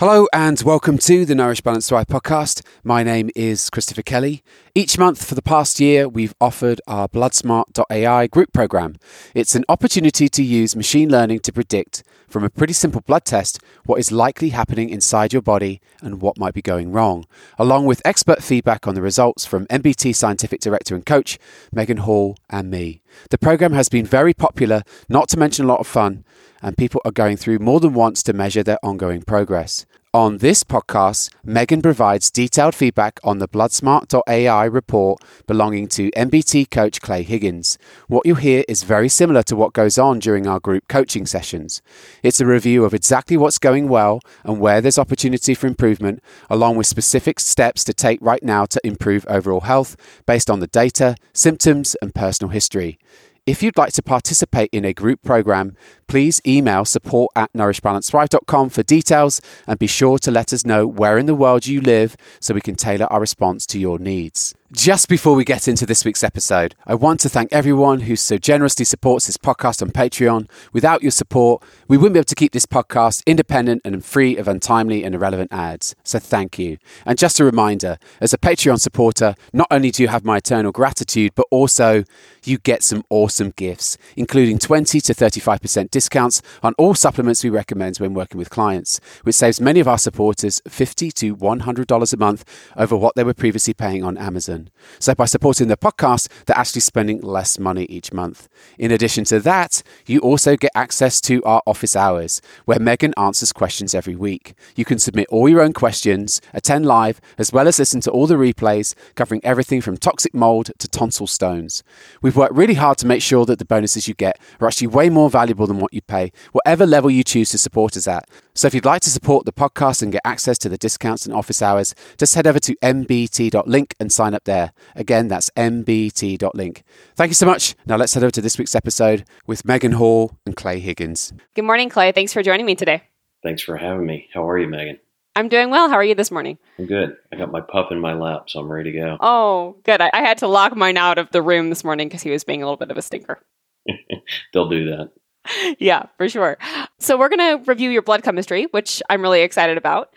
Hello and welcome to the Nourish Balance Thrive podcast. My name is Christopher Kelly. Each month for the past year, we've offered our Bloodsmart.ai group program. It's an opportunity to use machine learning to predict from a pretty simple blood test what is likely happening inside your body and what might be going wrong, along with expert feedback on the results from MBT Scientific Director and Coach Megan Hall and me. The program has been very popular, not to mention a lot of fun, and people are going through more than once to measure their ongoing progress. On this podcast, Megan provides detailed feedback on the Bloodsmart.ai report belonging to MBT coach Clay Higgins. What you'll hear is very similar to what goes on during our group coaching sessions. It's a review of exactly what's going well and where there's opportunity for improvement, along with specific steps to take right now to improve overall health based on the data, symptoms, and personal history. If you'd like to participate in a group program, please email support@nourishbalancethrive.com for details and be sure to let us know where in the world you live so we can tailor our response to your needs. Just before we get into this week's episode, I want to thank everyone who so generously supports this podcast on Patreon. Without your support, we wouldn't be able to keep this podcast independent and free of untimely and irrelevant ads. So thank you. And just a reminder, as a Patreon supporter, not only do you have my eternal gratitude, but also you get some awesome gifts, including 20 to 35% discounts on all supplements we recommend when working with clients, which saves many of our supporters $50 to $100 a month over what they were previously paying on Amazon. So by supporting the podcast, they're actually spending less money each month. In addition to that, you also get access to our office hours, where Megan answers questions every week. You can submit all your own questions, attend live, as well as listen to all the replays, covering everything from toxic mold to tonsil stones. We've worked really hard to make sure that the bonuses you get are actually way more valuable than what you pay, whatever level you choose to support us at. So if you'd like to support the podcast and get access to the discounts and office hours, just head over to mbt.link and sign up there. Again, that's mbt.link. Thank you so much. Now let's head over to this week's episode with Megan Hall and Clay Higgins. Good morning, Clay. Thanks for joining me today. Thanks for having me. How are you, Megan? I'm doing well. How are you this morning? I'm good. I got my pup in my lap, so I'm ready to go. Oh, good. I had to lock mine out of the room this morning because he was being a little bit of a stinker. They'll do that. Yeah, for sure. So we're going to review your blood chemistry, which I'm really excited about.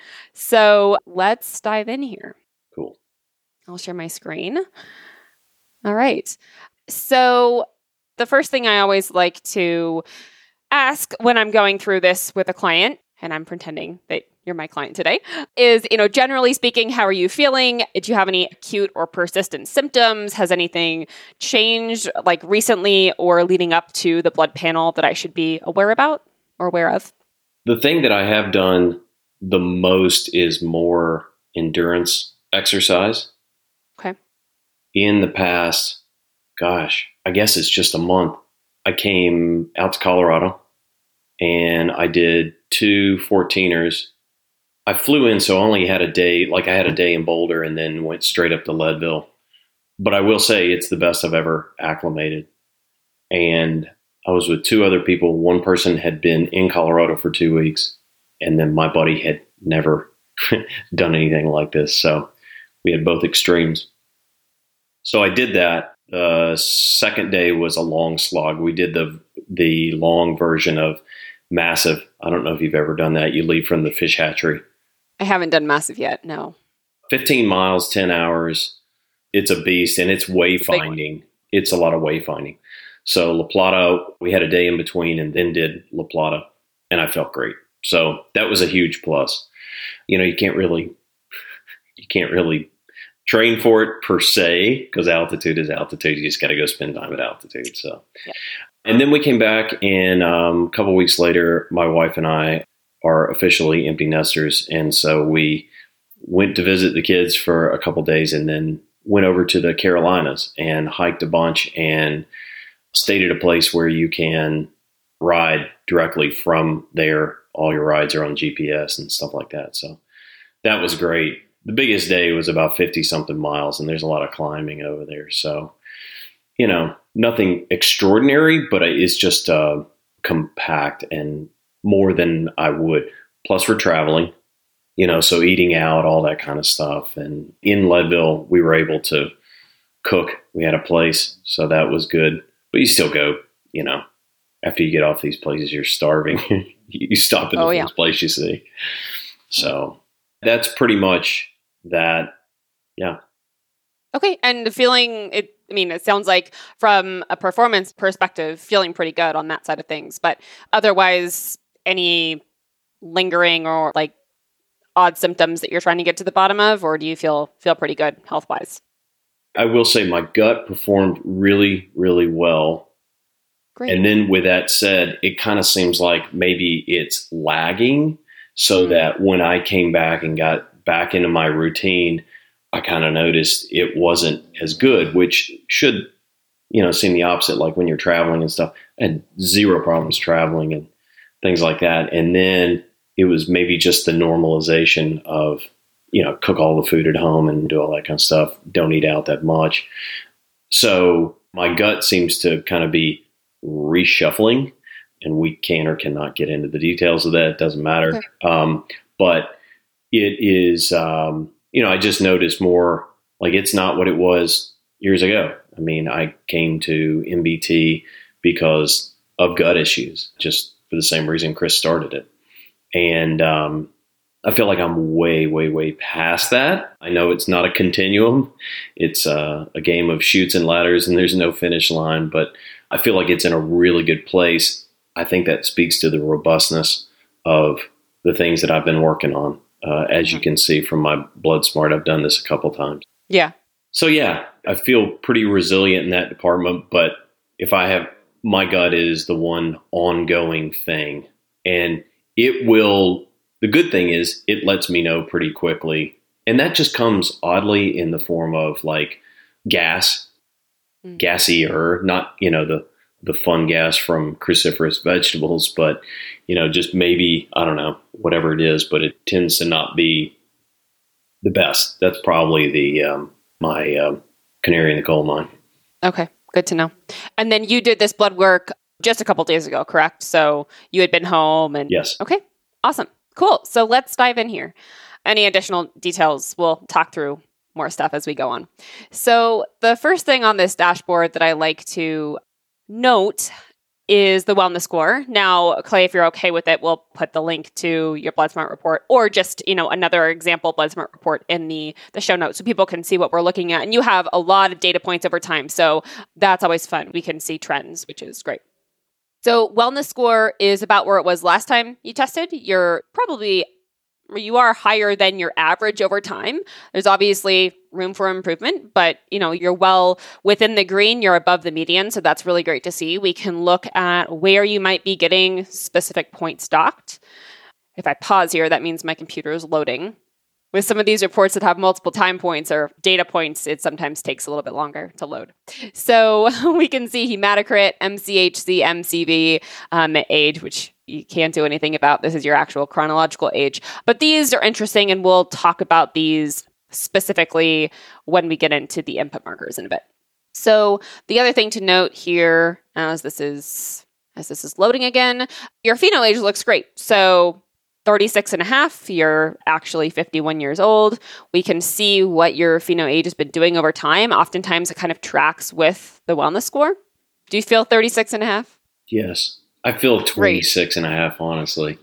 So let's dive in here. Cool. I'll share my screen. All right. So the first thing I always like to ask when I'm going through this with a client, and I'm pretending that you're my client today, is, generally speaking, how are you feeling? Did you have any acute or persistent symptoms? Has anything changed like recently or leading up to the blood panel that I should be aware about or aware of? The thing that I have done the most is more endurance exercise. Okay. In the past, I guess it's just a month, I came out to Colorado and I did 2 14ers. I flew in, so I only had a day, I had a day in Boulder and then went straight up to Leadville. But I will say it's the best I've ever acclimated. And I was with 2 other people. One person had been in Colorado for 2 weeks, and then my buddy had never done anything like this. So we had both extremes. So I did that. The second day was a long slog. We did the long version of Massive. I don't know if you've ever done that. You leave from the fish hatchery. I haven't done Massive yet, no. 15 miles, 10 hours. It's a beast, and it's wayfinding. It's a lot of wayfinding. So La Plata, we had a day in between and then did La Plata, and I felt great. So that was a huge plus. You can't really train for it per se, because altitude is altitude. You just got to go spend time at altitude. So, yeah. And then we came back, and a couple of weeks later, my wife and I are officially empty nesters. And so we went to visit the kids for a couple of days and then went over to the Carolinas and hiked a bunch and stayed at a place where you can ride directly from there. All your rides are on GPS and stuff like that. So that was great. The biggest day was about 50 something miles, and there's a lot of climbing over there. So, nothing extraordinary, but it's just compact and more than I would. Plus we're traveling, so eating out, all that kind of stuff. And in Leadville, we were able to cook. We had a place, so that was good. But you still go, after you get off these places, you're starving. You stop at the first place you see. So that's pretty much that. Yeah. Okay. And it sounds like from a performance perspective, feeling pretty good on that side of things. But otherwise, any lingering or like odd symptoms that you're trying to get to the bottom of, or do you feel pretty good health-wise? I will say my gut performed really, really well. Great. And then with that said, it kind of seems like maybe it's lagging, so that when I came back and got back into my routine, I kind of noticed it wasn't as good, which should, seem the opposite. Like when you're traveling and stuff, I had zero problems traveling and things like that. And then it was maybe just the normalization of, cook all the food at home and do all that kind of stuff. Don't eat out that much. So my gut seems to kind of be reshuffling, and we can or cannot get into the details of that. It doesn't matter. Okay. But it is, I just noticed more like it's not what it was years ago. I mean, I came to MBT because of gut issues, just for the same reason Chris started it. And I feel like I'm way, way, way past that. I know it's not a continuum. It's a game of chutes and ladders, and there's no finish line, but I feel like it's in a really good place. I think that speaks to the robustness of the things that I've been working on. As you can see from my Blood Smart, I've done this a couple times. Yeah. So yeah, I feel pretty resilient in that department, but if I have, my gut is the one ongoing thing, and it will, the good thing is it lets me know pretty quickly. And that just comes oddly in the form of like gassier, not, the fun gas from cruciferous vegetables, but, just maybe, I don't know, whatever it is, but it tends to not be the best. That's probably the, my canary in the coal mine. Okay. Good to know. And then you did this blood work just a couple days ago, correct? So you had been home and... Yes. Okay. Awesome. Cool. So let's dive in here. Any additional details, we'll talk through more stuff as we go on. So the first thing on this dashboard that I like to note is the wellness score. Now, Clay, if you're okay with it, we'll put the link to your BloodSmart report or just, another example BloodSmart report in the show notes so people can see what we're looking at. And you have a lot of data points over time. So that's always fun. We can see trends, which is great. So wellness score is about where it was last time you tested. You are higher than your average over time. There's obviously room for improvement, but you're well within the green, you're above the median. So that's really great to see. We can look at where you might be getting specific points docked. If I pause here, that means my computer is loading. With some of these reports that have multiple time points or data points, it sometimes takes a little bit longer to load. So we can see hematocrit, MCHC, MCV, age, which you can't do anything about. This is your actual chronological age. But these are interesting, and we'll talk about these specifically when we get into the input markers in a bit. So the other thing to note here, as this is loading again, your pheno age looks great. So 36 and a half, you're actually 51 years old. We can see what your pheno age has been doing over time. Oftentimes it kind of tracks with the wellness score. Do you feel 36 and a half? Yes. I feel 26 and a half, honestly.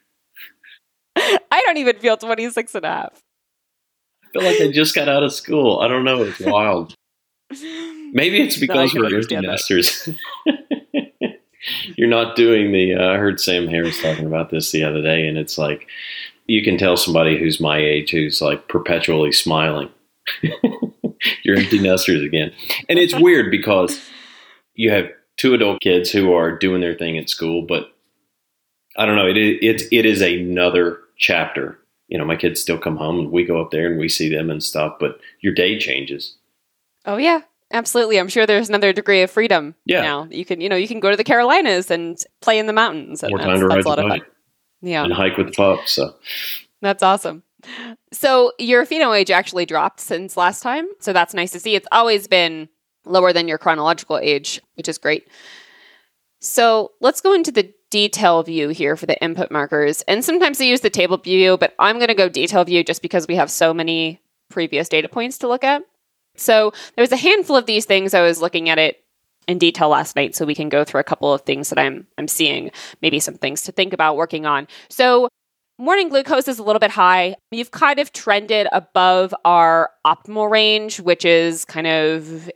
I don't even feel 26 and a half. I feel like I just got out of school. I don't know. It's wild. Maybe it's because we're empty nesters. You're not doing I heard Sam Harris talking about this the other day, and it's like, you can tell somebody who's my age who's like perpetually smiling. You're empty nesters again. And it's weird because you have two adult kids who are doing their thing at school, but I don't know. It is another chapter. My kids still come home and we go up there and we see them and stuff, but your day changes. Oh yeah, absolutely. I'm sure there's another degree of freedom now. You can go to the Carolinas and play in the mountains. And more time to ride the bike. Yeah. And hike with the pups. So that's awesome. So your pheno age actually dropped since last time. So that's nice to see. It's always been lower than your chronological age, which is great. So let's go into the detail view here for the input markers. And sometimes they use the table view, but I'm going to go detail view just because we have so many previous data points to look at. So there's a handful of these things. I was looking at it in detail last night, so we can go through a couple of things that I'm seeing, maybe some things to think about working on. So morning glucose is a little bit high. You've kind of trended above our optimal range, which is kind of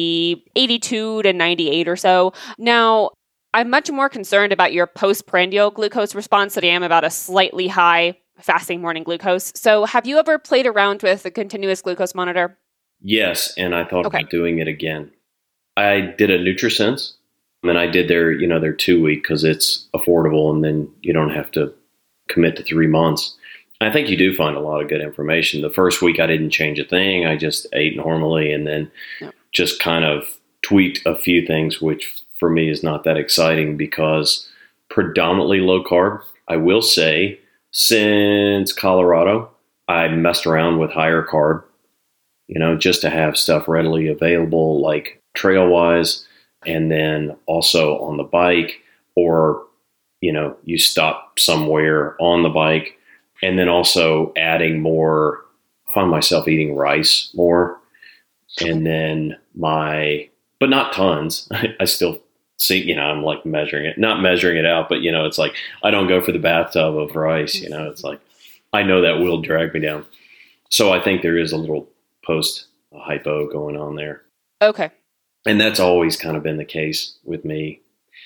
82 to 98 or so. Now, I'm much more concerned about your postprandial glucose response than I am about a slightly high fasting morning glucose. So have you ever played around with a continuous glucose monitor? Yes, and I thought about doing it again. I did a NutriSense, and I did their 2-week because it's affordable, and then you don't have to commit to 3 months. I think you do find a lot of good information. The first week I didn't change a thing. I just ate normally and then just kind of tweaked a few things, which for me is not that exciting because predominantly low carb. I will say since Colorado, I messed around with higher carb, just to have stuff readily available, like trail wise, and then also on the bike, or, you stop somewhere on the bike, and then also adding more. I found myself eating rice more, and then but not tons. I still see, I'm like not measuring it out, but it's like, I don't go for the bathtub of rice, it's like, I know that will drag me down. So I think there is a little post hypo going on there. Okay. And that's always kind of been the case with me.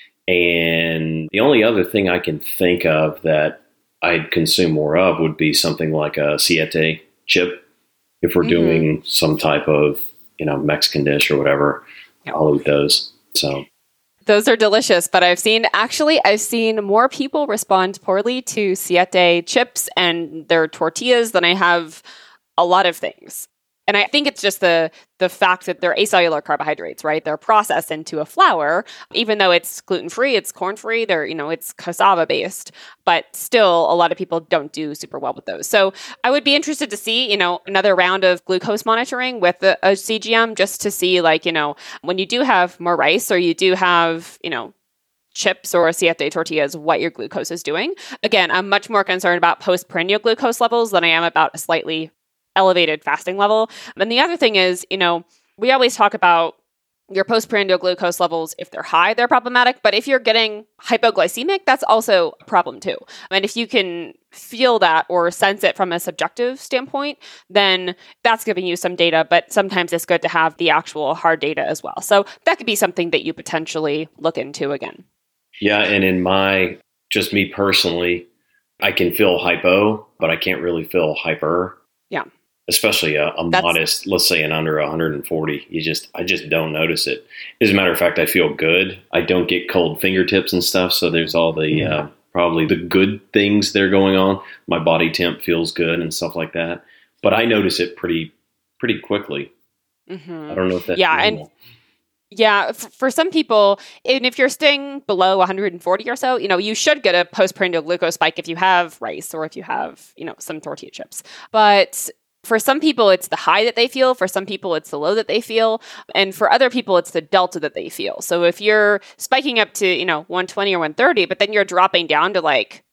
And the only other thing I can think of that I'd consume more of would be something like a Siete chip. If we're doing some type of, Mexican dish or whatever, I'll eat those. So those are delicious, but I've seen more people respond poorly to Siete chips and their tortillas than I have a lot of things. And I think it's just the fact that they're acellular carbohydrates, right? They're processed into a flour, even though it's gluten-free, it's corn-free, it's cassava-based, but still a lot of people don't do super well with those. So I would be interested to see, another round of glucose monitoring with a CGM just to see, when you do have more rice or you do have, chips or Siete tortillas, what your glucose is doing. Again, I'm much more concerned about postprandial glucose levels than I am about a slightly elevated fasting level. And the other thing is, we always talk about your postprandial glucose levels. If they're high, they're problematic. But if you're getting hypoglycemic, that's also a problem too. And if you can feel that or sense it from a subjective standpoint, then that's giving you some data. But sometimes it's good to have the actual hard data as well. So that could be something that you potentially look into again. Yeah. And in just me personally, I can feel hypo, but I can't really feel hyper. Yeah. Especially a modest, let's say an under 140, I just don't notice it. As a matter of fact, I feel good. I don't get cold fingertips and stuff. So there's all the, probably the good things that are going on. My body temp feels good and stuff like that. But I notice it pretty quickly. Mm-hmm. I don't know if that's normal. For some people, and if you're staying below 140 or so, you should get a postprandial glucose spike if you have rice or if you have, some tortilla chips. But for some people, it's the high that they feel. For some people, it's the low that they feel. And for other people, it's the delta that they feel. So if you're spiking up to, 120 or 130, but then you're dropping down to like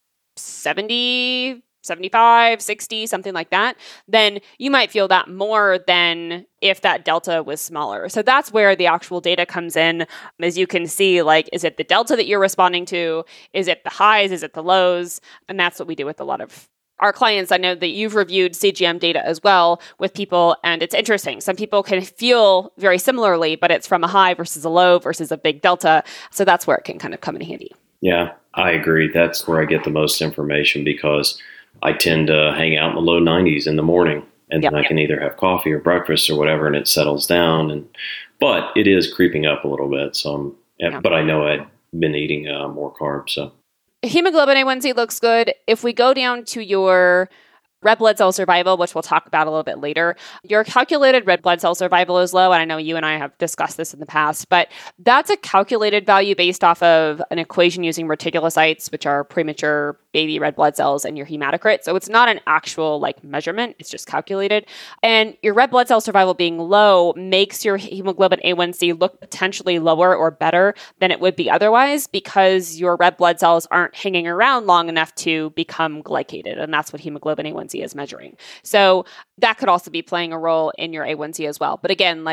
70, 75, 60, something like that, then you might feel that more than if that delta was smaller. So that's where the actual data comes in. As you can see, is it the delta that you're responding to? Is it the highs? Is it the lows? And that's what we do with a lot of our clients. I know that you've reviewed CGM data as well with people, and it's interesting. Some people can feel very similarly, but it's from a high versus a low versus a big delta. So that's where it can kind of come in handy. Yeah, I agree. That's where I get the most information because I tend to hang out in the low 90s in the morning, and then I can either have coffee or breakfast or whatever, and it settles down. But it is creeping up a little bit. So, but I know I've been eating more carbs. So. Hemoglobin A1C looks good. If we go down to your red blood cell survival, which we'll talk about a little bit later, your calculated red blood cell survival is low. And I know you and I have discussed this in the past, but that's a calculated value based off of an equation using reticulocytes, which are premature baby red blood cells, and your hematocrit. So it's not an actual measurement. It's just calculated. And your red blood cell survival being low makes your hemoglobin A1C look potentially lower or better than it would be otherwise because your red blood cells aren't hanging around long enough to become glycated. And that's what hemoglobin A1C is measuring. So that could also be playing a role in your A1C as well. But again,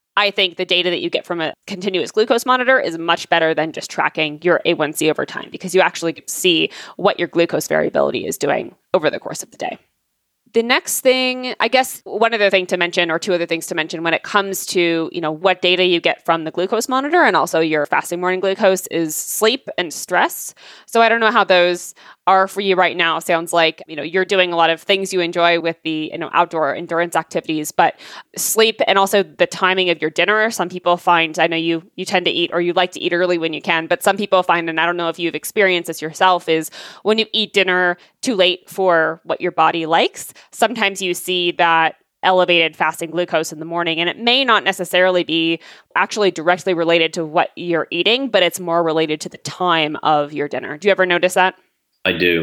I think the data that you get from a continuous glucose monitor is much better than just tracking your A1C over time, because you actually get to see what your glucose variability is doing over the course of the day. The next thing, I guess one other thing to mention, or two other things to mention when it comes to, what data you get from the glucose monitor and also your fasting morning glucose, is sleep and stress. So I don't know how those are for you right now. Sounds like, you're doing a lot of things you enjoy with the, outdoor endurance activities, but sleep and also the timing of your dinner. Some people find, I know you tend to eat, or you like to eat early when you can, but some people find, and I don't know if you've experienced this yourself, is when you eat dinner too late for what your body likes, sometimes you see that elevated fasting glucose in the morning, and it may not necessarily be actually directly related to what you're eating, but it's more related to the time of your dinner. Do you ever notice that? I do.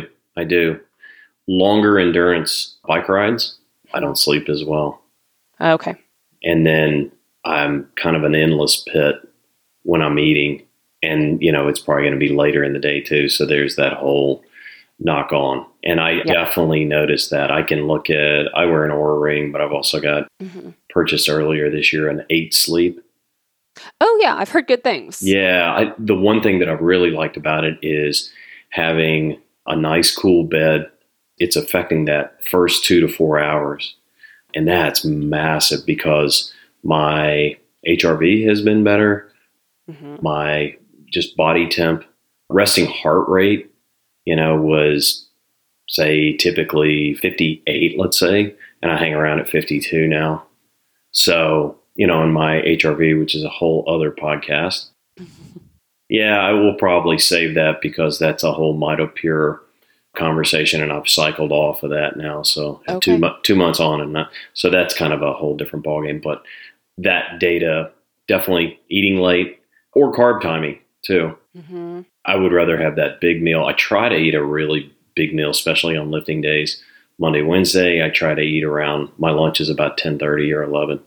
Longer endurance bike rides, I don't sleep as well. Okay. And then I'm kind of an endless pit when I'm eating, and, it's probably going to be later in the day too. So there's that whole knock on. And I definitely noticed that. I wear an Oura ring, but I've also got purchased earlier this year an 8 Sleep. Oh yeah, I've heard good things. Yeah. The one thing that I've really liked about it is having a nice cool bed. It's affecting that first 2 to 4 hours. And that's massive because my HRV has been better. My just body temp, resting heart rate, was, say, typically 58, let's say, and I hang around at 52 now. So, in my HRV, which is a whole other podcast. Yeah, I will probably save that because that's a whole MitoPure conversation, and I've cycled off of that now. So okay. 2 months on, and so that's kind of a whole different ballgame. But that data, definitely eating late or carb timing too. I would rather have that big meal. I try to eat a really big meal, especially on lifting days. Monday, Wednesday, I try to eat around, my lunch is about 10:30 or 11.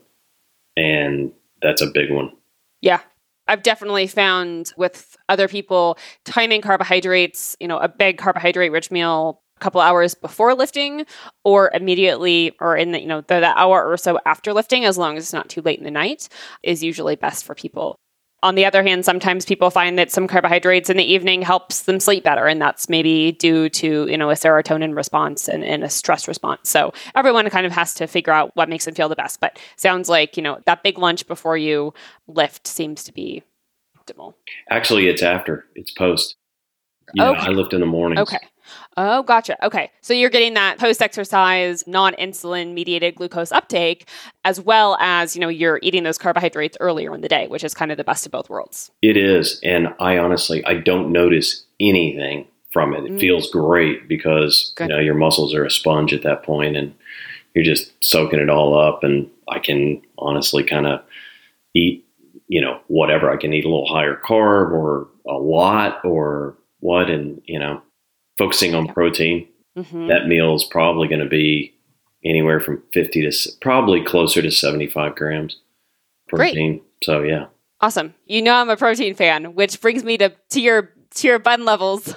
And that's a big one. Yeah. I've definitely found with other people timing carbohydrates, a big carbohydrate rich meal a couple hours before lifting or immediately or in the hour or so after lifting, as long as it's not too late in the night, is usually best for people. On the other hand, sometimes people find that some carbohydrates in the evening helps them sleep better, and that's maybe due to, a serotonin response and a stress response. So everyone kind of has to figure out what makes them feel the best. But sounds like, that big lunch before you lift seems to be optimal. Actually, it's after. It's post. Okay. I lift in the mornings. Okay. Oh, gotcha. Okay. So you're getting that post-exercise, non-insulin mediated glucose uptake, as well as, you're eating those carbohydrates earlier in the day, which is kind of the best of both worlds. It is. And I don't notice anything from it. It feels great because, your muscles are a sponge at that point and you're just soaking it all up. And I can honestly kind of eat, whatever. I can eat a little higher carb or a lot or what, and, focusing on protein, that meal is probably going to be anywhere from 50 to probably closer to 75 grams protein. Great. So, yeah. Awesome. I'm a protein fan, which brings me to your bun levels.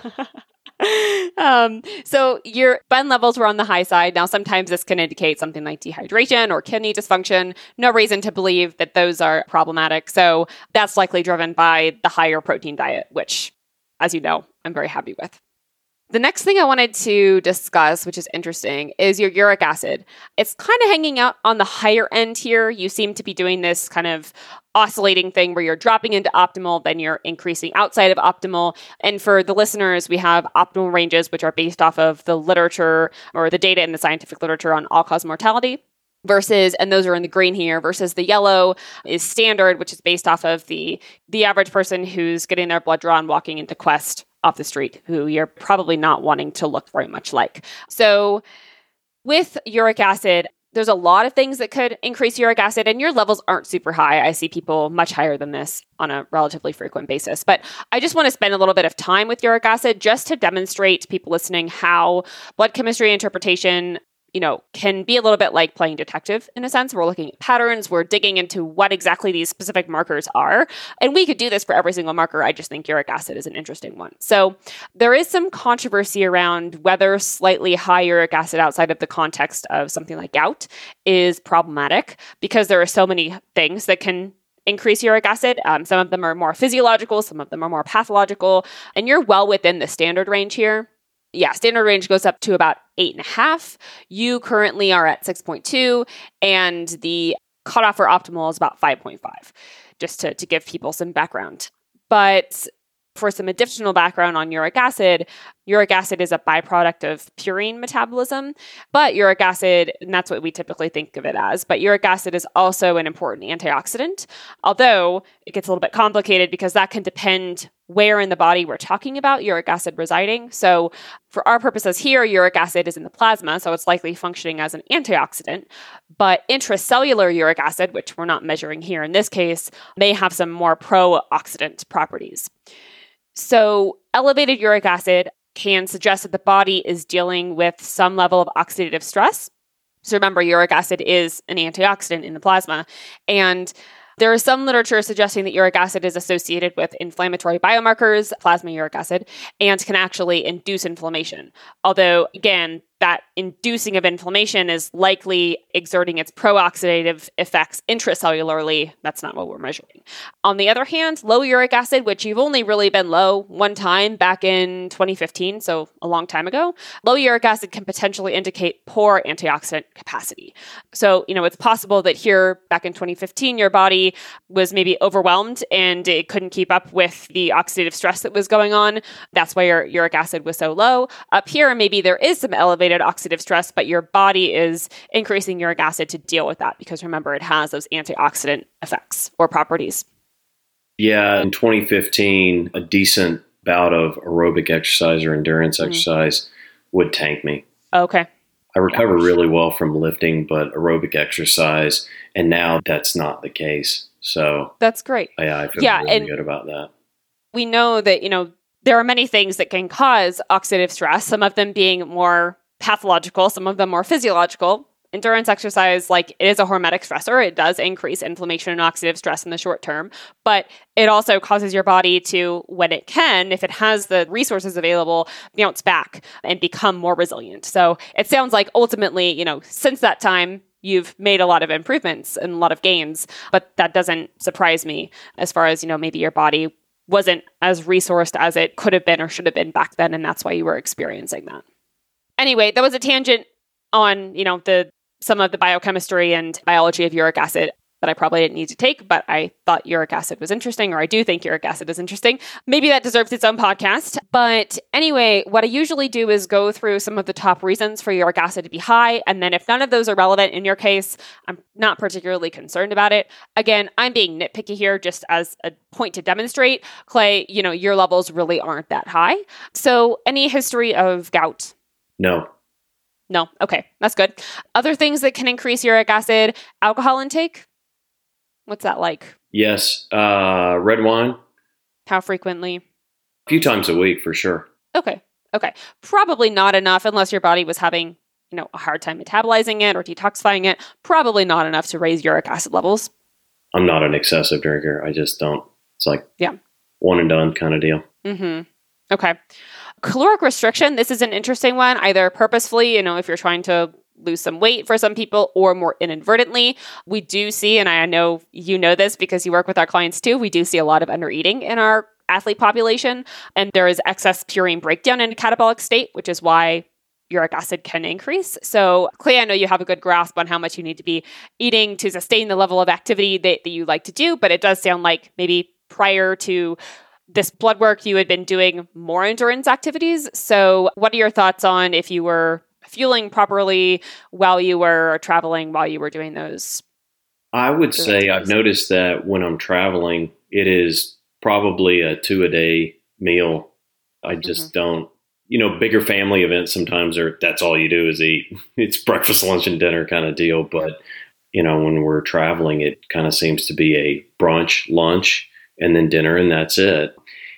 So your bun levels were on the high side. Now, sometimes this can indicate something like dehydration or kidney dysfunction. No reason to believe that those are problematic. So that's likely driven by the higher protein diet, which, as you know, I'm very happy with. The next thing I wanted to discuss, which is interesting, is your uric acid. It's kind of hanging out on the higher end here. You seem to be doing this kind of oscillating thing where you're dropping into optimal, then you're increasing outside of optimal. And for the listeners, we have optimal ranges, which are based off of the literature or the data in the scientific literature on all-cause mortality. Versus, and those are in the green here, versus the yellow is standard, which is based off of the average person who's getting their blood drawn walking into Quest off the street, who you're probably not wanting to look very much like. So with uric acid, there's a lot of things that could increase uric acid, and your levels aren't super high. I see people much higher than this on a relatively frequent basis. But I just want to spend a little bit of time with uric acid just to demonstrate to people listening how blood chemistry interpretation can be a little bit like playing detective in a sense. We're looking at patterns. We're digging into what exactly these specific markers are. And we could do this for every single marker. I just think uric acid is an interesting one. So there is some controversy around whether slightly high uric acid outside of the context of something like gout is problematic because there are so many things that can increase uric acid. Some of them are more physiological, some of them are more pathological, and you're well within the standard range here. Yeah, standard range goes up to about 8.5. You currently are at 6.2, and the cutoff for optimal is about 5.5, just to give people some background. But for some additional background on uric acid is a byproduct of purine metabolism, but uric acid, and that's what we typically think of it as, but uric acid is also an important antioxidant, although it gets a little bit complicated because that can depend where in the body we're talking about uric acid residing. So for our purposes here, uric acid is in the plasma, so it's likely functioning as an antioxidant, but intracellular uric acid, which we're not measuring here in this case, may have some more pro-oxidant properties. So elevated uric acid can suggest that the body is dealing with some level of oxidative stress. So remember, uric acid is an antioxidant in the plasma. And there is some literature suggesting that uric acid is associated with inflammatory biomarkers, plasma uric acid, and can actually induce inflammation. Although, again, that inducing of inflammation is likely exerting its pro-oxidative effects intracellularly. That's not what we're measuring. On the other hand, low uric acid, which you've only really been low one time back in 2015, so a long time ago, low uric acid can potentially indicate poor antioxidant capacity. So, it's possible that here back in 2015, your body was maybe overwhelmed and it couldn't keep up with the oxidative stress that was going on. That's why your uric acid was so low. Up here, maybe there is some elevated oxidative stress, but your body is increasing uric acid to deal with that because remember, it has those antioxidant effects or properties. Yeah, in 2015, a decent bout of aerobic exercise or endurance exercise would tank me. Okay. I recover really well from lifting, but aerobic exercise, and now that's not the case. So that's great. I feel really good about that. We know that, there are many things that can cause oxidative stress, some of them being more pathological, some of them more physiological. Endurance exercise, it is a hormetic stressor. It does increase inflammation and oxidative stress in the short term, but it also causes your body to, when it can, if it has the resources available, bounce back and become more resilient. So it sounds like ultimately, since that time, you've made a lot of improvements and a lot of gains, but that doesn't surprise me as far as, maybe your body wasn't as resourced as it could have been or should have been back then, and that's why you were experiencing that. Anyway, that was a tangent on, some of the biochemistry and biology of uric acid that I probably didn't need to take, but I thought uric acid was interesting, or I do think uric acid is interesting. Maybe that deserves its own podcast. But anyway, what I usually do is go through some of the top reasons for uric acid to be high, and then if none of those are relevant in your case, I'm not particularly concerned about it. Again, I'm being nitpicky here just as a point to demonstrate. Clay, your levels really aren't that high. So any history of gout? No. Okay, that's good. Other things that can increase uric acid, alcohol intake? What's that like? Yes. Red wine. How frequently? A few times a week for sure. Okay. Probably not enough unless your body was having, a hard time metabolizing it or detoxifying it. Probably not enough to raise uric acid levels. I'm not an excessive drinker. I just don't. It's one and done kind of deal. Mm-hmm. Okay. Caloric restriction. This is an interesting one, either purposefully, if you're trying to lose some weight for some people, or more inadvertently. We do see, and I know you know this because you work with our clients too, we do see a lot of undereating in our athlete population, and there is excess purine breakdown in a catabolic state, which is why uric acid can increase. So, Clay, I know you have a good grasp on how much you need to be eating to sustain the level of activity that you like to do, but it does sound like maybe prior to this blood work, you had been doing more endurance activities. So what are your thoughts on if you were fueling properly while you were traveling, while you were doing those? I would say I've noticed that when I'm traveling, it is probably a 2-a-day meal. I just don't, bigger family events sometimes that's all you do is eat. It's breakfast, lunch, and dinner kind of deal. But, when we're traveling, it kind of seems to be a brunch, lunch, and then dinner, and that's it.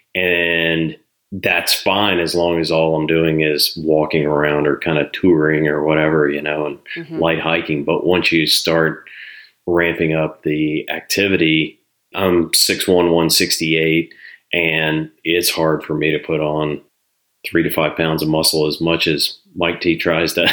And that's fine as long as all I'm doing is walking around or kind of touring or whatever, and light hiking. But once you start ramping up the activity, I'm 6'1", 168, and it's hard for me to put on 3 to 5 pounds of muscle as much as Mike T tries to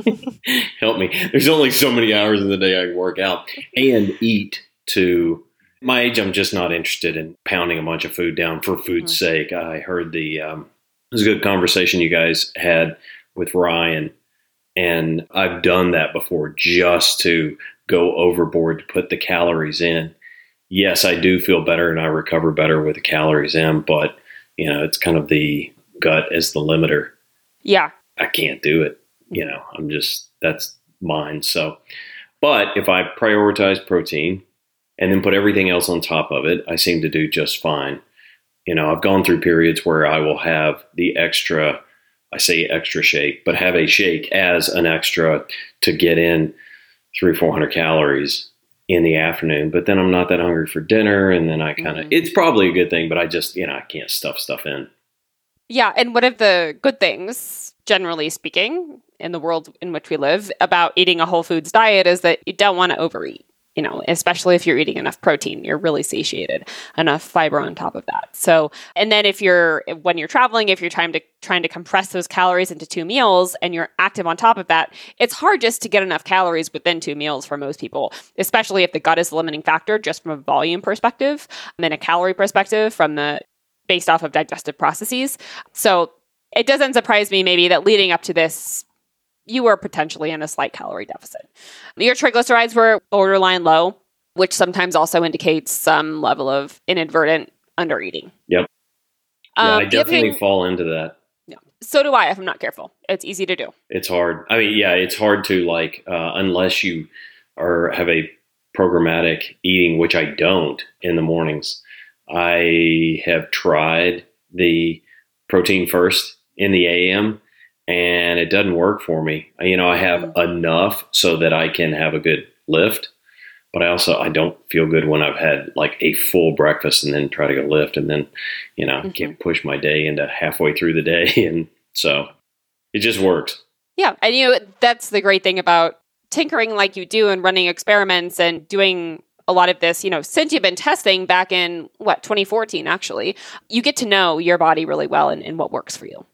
help me. There's only so many hours in the day I can work out and eat to My age, I'm just not interested in pounding a bunch of food down for food's sake. I heard it was a good conversation you guys had with Ryan, and I've done that before just to go overboard to put the calories in. Yes, I do feel better and I recover better with the calories in, but it's kind of the gut as the limiter. Yeah. I can't do it. That's mine. So, but if I prioritize protein and then put everything else on top of it, I seem to do just fine. I've gone through periods where I will have the extra, I say extra shake, but have a shake as an extra to get in 300-400 calories in the afternoon, but then I'm not that hungry for dinner. And then I kind of, it's probably a good thing, but I just, I can't stuff in. Yeah. And one of the good things, generally speaking, in the world in which we live about eating a whole foods diet is that you don't want to overeat, especially if you're eating enough protein, you're really satiated, enough fiber on top of that. So, and then when you're traveling, if you're trying to compress those calories into 2 meals and you're active on top of that, it's hard just to get enough calories within 2 meals for most people, especially if the gut is the limiting factor just from a volume perspective and then a calorie perspective based off of digestive processes. So it doesn't surprise me maybe that leading up to this, you were potentially in a slight calorie deficit. Your triglycerides were borderline low, which sometimes also indicates some level of inadvertent undereating. Yep. Yeah, I definitely fall into that. Yeah. So do I if I'm not careful. It's easy to do. It's hard. I mean, yeah, it's hard to unless you have a programmatic eating, which I don't in the mornings. I have tried the protein first in the AM, and it doesn't work for me. I have enough so that I can have a good lift, but I don't feel good when I've had like a full breakfast and then try to go lift, and then, can't push my day into halfway through the day. And so it just works. Yeah. And that's the great thing about tinkering like you do and running experiments and doing a lot of this, since you've been testing back in 2014, actually, you get to know your body really well and what works for you.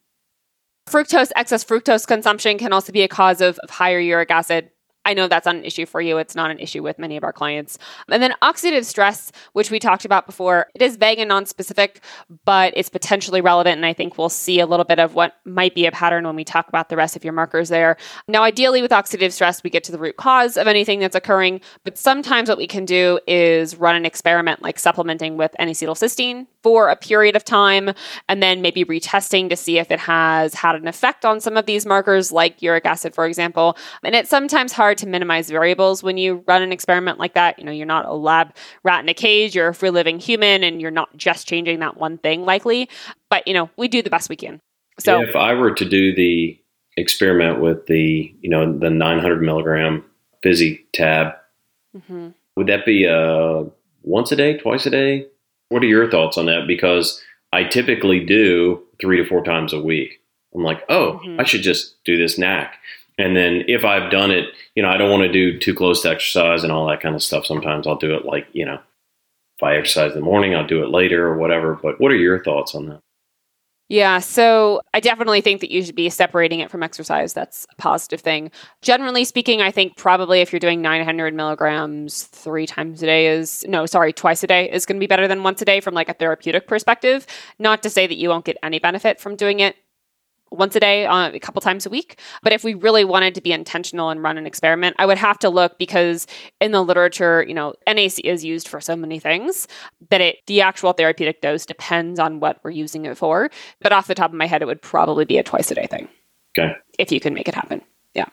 Excess fructose consumption can also be a cause of higher uric acid. I know that's not an issue for you. It's not an issue with many of our clients. And then oxidative stress, which we talked about before, it is vague and non-specific, but it's potentially relevant. And I think we'll see a little bit of what might be a pattern when we talk about the rest of your markers there. Now, ideally with oxidative stress, we get to the root cause of anything that's occurring. But sometimes what we can do is run an experiment like supplementing with N-acetylcysteine for a period of time, and then maybe retesting to see if it has had an effect on some of these markers like uric acid, for example. And it's sometimes hard to minimize variables when you run an experiment like that. You're not a lab rat in a cage, you're a free living human, and you're not just changing that one thing likely. But, we do the best we can. So if I were to do the experiment with the 900 milligram fizzy tab, would that be once a day, twice a day? What are your thoughts on that? Because I typically do 3 to 4 times a week. I'm like, I should just do this knack. And then if I've done it, I don't want to do too close to exercise and all that kind of stuff. Sometimes I'll do it like, if I exercise in the morning, I'll do it later or whatever. But what are your thoughts on that? Yeah, so I definitely think that you should be separating it from exercise. That's a positive thing. Generally speaking, I think probably if you're doing 900 milligrams twice a day is going to be better than once a day from like a therapeutic perspective. Not to say that you won't get any benefit from doing it once a day, a couple times a week. But if we really wanted to be intentional and run an experiment, I would have to look, because in the literature, NAC is used for so many things that the actual therapeutic dose depends on what we're using it for. But off the top of my head, it would probably be a twice a day thing. Okay. If you can make it happen. Yeah.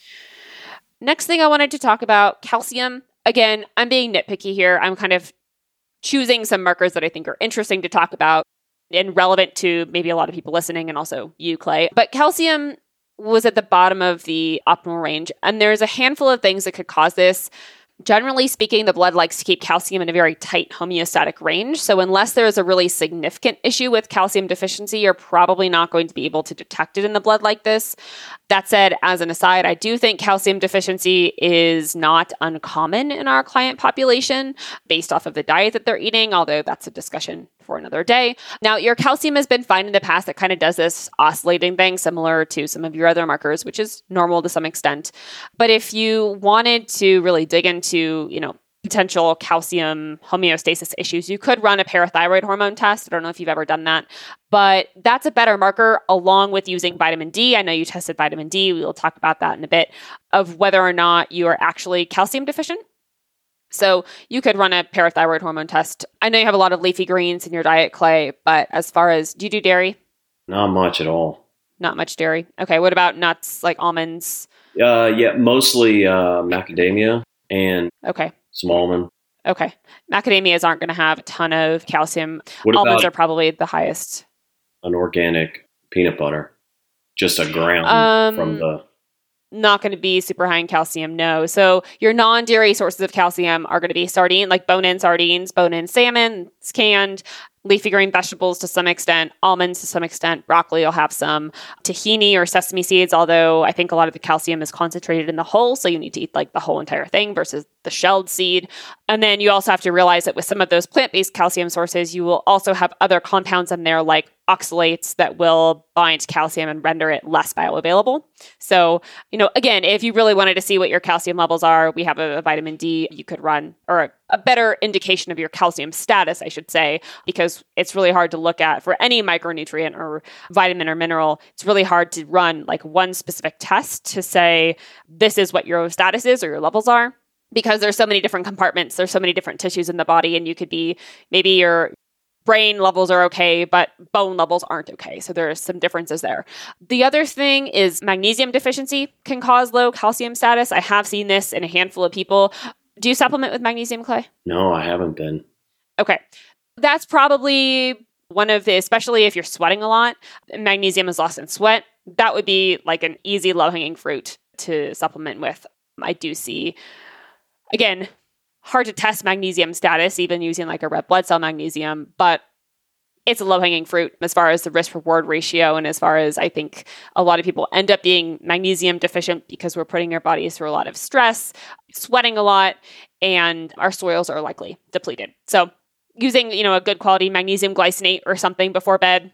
Next thing I wanted to talk about, calcium. Again, I'm being nitpicky here. I'm kind of choosing some markers that I think are interesting to talk about and relevant to maybe a lot of people listening, and also you, Clay. But calcium was at the bottom of the optimal range, and there's a handful of things that could cause this. Generally speaking, the blood likes to keep calcium in a very tight homeostatic range. So unless there is a really significant issue with calcium deficiency, you're probably not going to be able to detect it in the blood like this. That said, as an aside, I do think calcium deficiency is not uncommon in our client population based off of the diet that they're eating, although that's a discussion for another day. Now, your calcium has been fine in the past. It kind of does this oscillating thing similar to some of your other markers, which is normal to some extent. But if you wanted to really dig into, potential calcium homeostasis issues. You could run a parathyroid hormone test. I don't know if you've ever done that, but that's a better marker along with using vitamin D. I know you tested vitamin D. We will talk about that in a bit, of whether or not you are actually calcium deficient. So you could run a parathyroid hormone test. I know you have a lot of leafy greens in your diet, Clay, but as far as, do you do dairy? Not much at all. Not much dairy. Okay. What about nuts like almonds? Yeah, mostly macadamia and Okay. some almond. Okay. Macadamias aren't going to have a ton of calcium. What Almonds about are probably the highest. an organic peanut butter? Just a ground from the... Not going to be super high in calcium, no. So your non-dairy sources of calcium are going to be sardine, like bone-in sardines, bone-in salmon, it's canned, leafy green vegetables to some extent, almonds to some extent, broccoli will have some, tahini or sesame seeds, although I think a lot of the calcium is concentrated in the whole, so you need to eat like the whole entire thing versus the shelled seed. And then you also have to realize that with some of those plant-based calcium sources, you will also have other compounds in there like oxalates that will bind calcium and render it less bioavailable. So, again, if you really wanted to see what your calcium levels are, we have a vitamin D you could run, or a better indication of your calcium status, I should say, because it's really hard to look at for any micronutrient or vitamin or mineral. It's really hard to run like one specific test to say, this is what your status is or your levels are, because there's so many different compartments. There's so many different tissues in the body, and you could be, maybe your brain levels are okay, but bone levels aren't okay. So there's some differences there. The other thing is magnesium deficiency can cause low calcium status. I have seen this in a handful of people. Do you supplement with magnesium, Clay? No, I haven't been. Okay. That's probably one of the, especially if you're sweating a lot, magnesium is lost in sweat. That would be like an easy low-hanging fruit to supplement with. I do see, again, hard to test magnesium status, even using like a red blood cell magnesium, but it's a low-hanging fruit as far as the risk-reward ratio, and as far as I think a lot of people end up being magnesium deficient because we're putting our bodies through a lot of stress, sweating a lot, and our soils are likely depleted. So using, a good quality magnesium glycinate or something before bed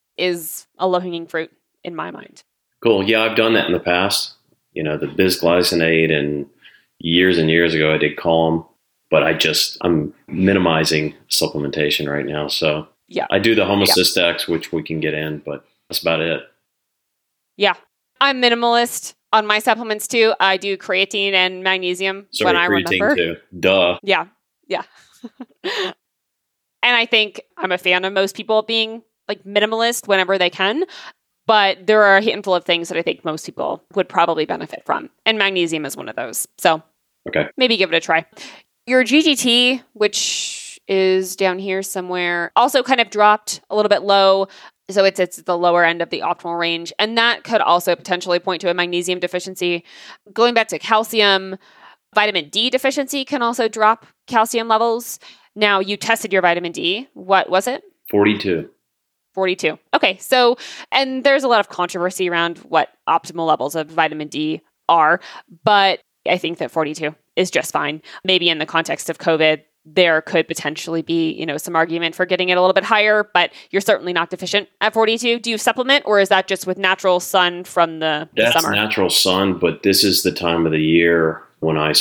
is a low-hanging fruit in my mind. Cool. Yeah, I've done that in the past. The bisglycinate, and years ago I did Calm, but I'm minimizing supplementation right now. So yeah, I do the homocystex, which we can get in, but that's about it. Yeah. I'm minimalist on my supplements too. I do creatine and magnesium when I remember. Too. Duh. Yeah. And I think I'm a fan of most people being like minimalist whenever they can, but there are a handful of things that I think most people would probably benefit from. And magnesium is one of those. So maybe give it a try. Your GGT, which is down here somewhere, also kind of dropped a little bit low. So it's the lower end of the optimal range. And that could also potentially point to a magnesium deficiency. Going back to calcium, vitamin D deficiency can also drop calcium levels. Now, you tested your vitamin D. What was it? 42. 42. Okay. So, and there's a lot of controversy around what optimal levels of vitamin D are, but I think that 42 is just fine. Maybe in the context of COVID, there could potentially be, some argument for getting it a little bit higher, but you're certainly not deficient at 42. Do you supplement, or is that just with natural sun from the summer? That's natural sun, but this is the time of the year when I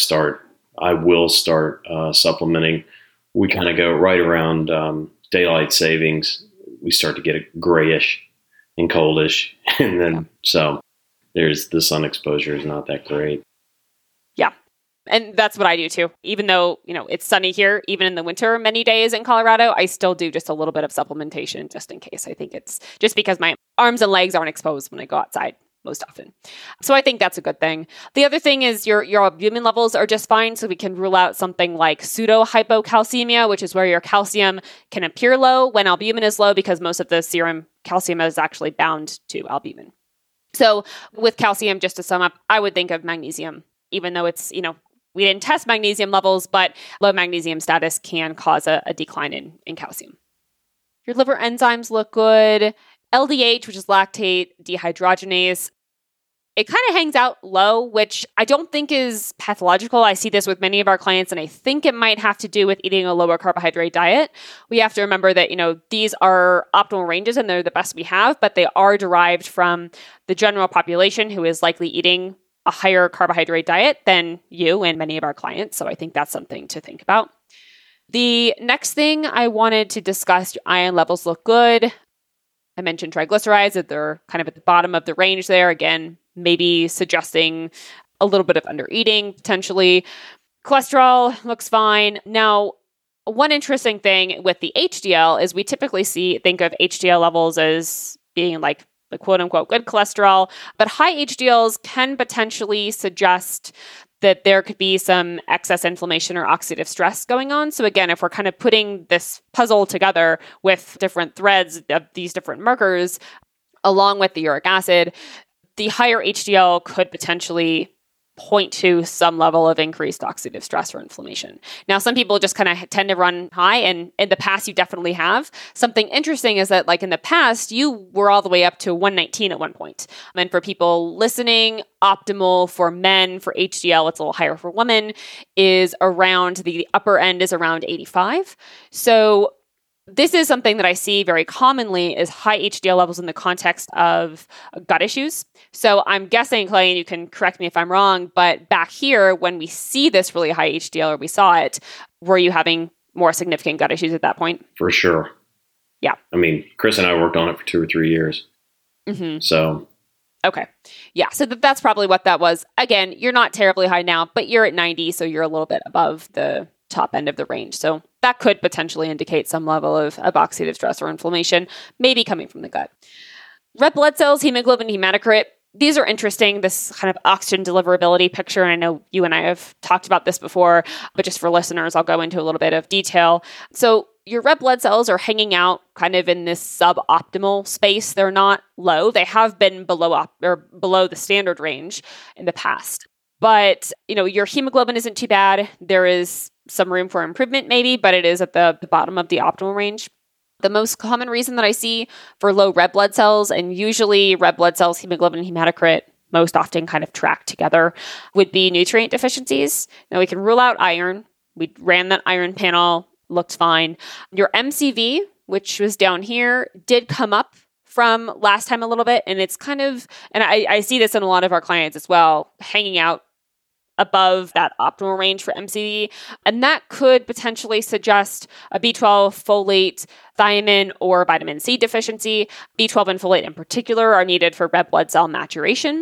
will start supplementing. We kind of go right around daylight savings. We start to get a grayish and coldish. And then, so there's the sun exposure is not that great. Yeah. And that's what I do too. Even though, it's sunny here, even in the winter, many days in Colorado, I still do just a little bit of supplementation just in case. I think it's just because my arms and legs aren't exposed when I go outside most often. So I think that's a good thing. The other thing is your albumin levels are just fine. So we can rule out something like pseudo-hypocalcemia, which is where your calcium can appear low when albumin is low, because most of the serum calcium is actually bound to albumin. So with calcium, just to sum up, I would think of magnesium, even though it's, we didn't test magnesium levels, but low magnesium status can cause a decline in calcium. Your liver enzymes look good. LDH, which is lactate dehydrogenase, it kind of hangs out low, which I don't think is pathological. I see this with many of our clients, and I think it might have to do with eating a lower carbohydrate diet. We have to remember that, these are optimal ranges and they're the best we have, but they are derived from the general population who is likely eating a higher carbohydrate diet than you and many of our clients. So I think that's something to think about. The next thing I wanted to discuss, your iron levels look good. I mentioned triglycerides, that they're kind of at the bottom of the range there. Again, maybe suggesting a little bit of undereating potentially. Cholesterol looks fine. Now, one interesting thing with the HDL is we typically think of HDL levels as being like the quote unquote good cholesterol, but high HDLs can potentially suggest that there could be some excess inflammation or oxidative stress going on. So again, if we're kind of putting this puzzle together with different threads of these different markers, along with the uric acid, the higher HDL could potentially point to some level of increased oxidative stress or inflammation. Now, some people just kind of tend to run high, and in the past, you definitely have. Something interesting is that, like in the past, you were all the way up to 119 at one point. And for people listening, optimal for men for HDL, it's a little higher for women, is around the upper end is around 85. So this is something that I see very commonly is high HDL levels in the context of gut issues. So I'm guessing, Clay, and you can correct me if I'm wrong, but back here, when we see this really high HDL, or we saw it, were you having more significant gut issues at that point? For sure. Yeah. I mean, Chris and I worked on it for 2 or 3 years. Mm-hmm. So. Okay. Yeah. So that's probably what that was. Again, you're not terribly high now, but you're at 90, so you're a little bit above the top end of the range. So that could potentially indicate some level of oxidative stress or inflammation, maybe coming from the gut. Red blood cells, hemoglobin, hematocrit, these are interesting, this kind of oxygen deliverability picture. And I know you and I have talked about this before, but just for listeners, I'll go into a little bit of detail. So your red blood cells are hanging out kind of in this suboptimal space. They're not low. They have been below the standard range in the past. But, your hemoglobin isn't too bad. There is some room for improvement maybe, but it is at the bottom of the optimal range. The most common reason that I see for low red blood cells, and usually red blood cells, hemoglobin, and hematocrit most often kind of track together, would be nutrient deficiencies. Now we can rule out iron. We ran that iron panel, looked fine. Your MCV, which was down here, did come up from last time a little bit, and it's kind of, and I see this in a lot of our clients as well, hanging out above that optimal range for MCV. And that could potentially suggest a B12, folate, thiamine, or vitamin C deficiency. B12 and folate in particular are needed for red blood cell maturation.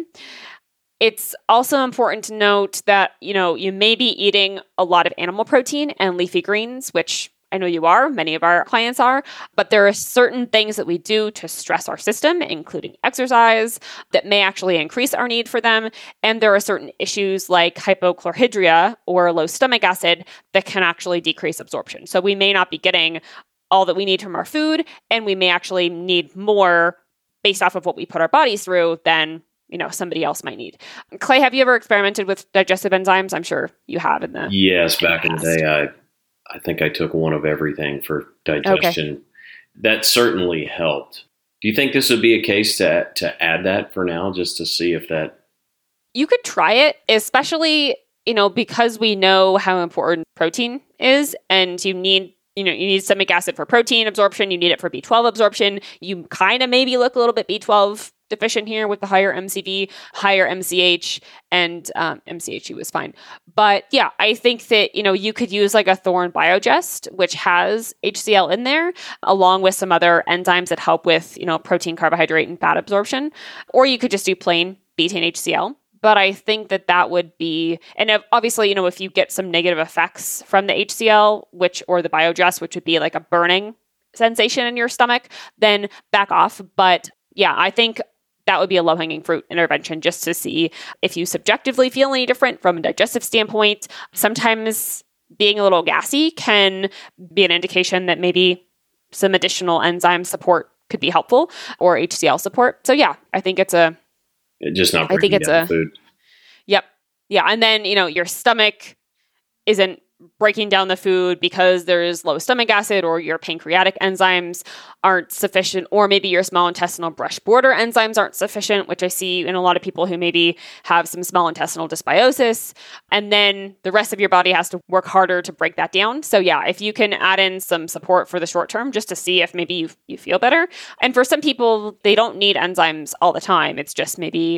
It's also important to note that, you may be eating a lot of animal protein and leafy greens, which I know you are, many of our clients are, but there are certain things that we do to stress our system, including exercise, that may actually increase our need for them. And there are certain issues like hypochlorhydria or low stomach acid that can actually decrease absorption. So we may not be getting all that we need from our food, and we may actually need more based off of what we put our bodies through than somebody else might need. Clay, have you ever experimented with digestive enzymes? I'm sure you have in the Yes, back in the day, I think I took one of everything for digestion. Okay. That certainly helped. Do you think this would be a case to add that for now, just to see if that... You could try it, especially, because we know how important protein is, and you need stomach acid for protein absorption. You need it for B12 absorption. You kind of maybe look a little bit B12 deficient here with the higher MCV, higher MCH, and MCHE was fine. But yeah, I think that, you could use like a Thorne Biogest, which has HCl in there, along with some other enzymes that help with, protein, carbohydrate, and fat absorption. Or you could just do plain betaine HCl. But I think that would be, and obviously, if you get some negative effects from the HCl, or the Biogest, which would be like a burning sensation in your stomach, then back off. But yeah, I think that would be a low-hanging fruit intervention, just to see if you subjectively feel any different from a digestive standpoint. Sometimes being a little gassy can be an indication that maybe some additional enzyme support could be helpful, or HCl support. So yeah, I think it's a... Just not breaking down food. Yep. Yeah. And then, your stomach isn't breaking down the food because there's low stomach acid, or your pancreatic enzymes aren't sufficient, or maybe your small intestinal brush border enzymes aren't sufficient, which I see in a lot of people who maybe have some small intestinal dysbiosis. And then the rest of your body has to work harder to break that down. So yeah, if you can add in some support for the short term, just to see if maybe you feel better. And for some people, they don't need enzymes all the time. It's just maybe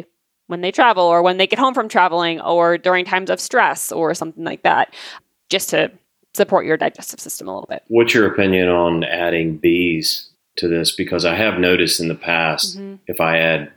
when they travel or when they get home from traveling or during times of stress or something like that, just to support your digestive system a little bit. What's your opinion on adding bees to this? Because I have noticed in the past, if I add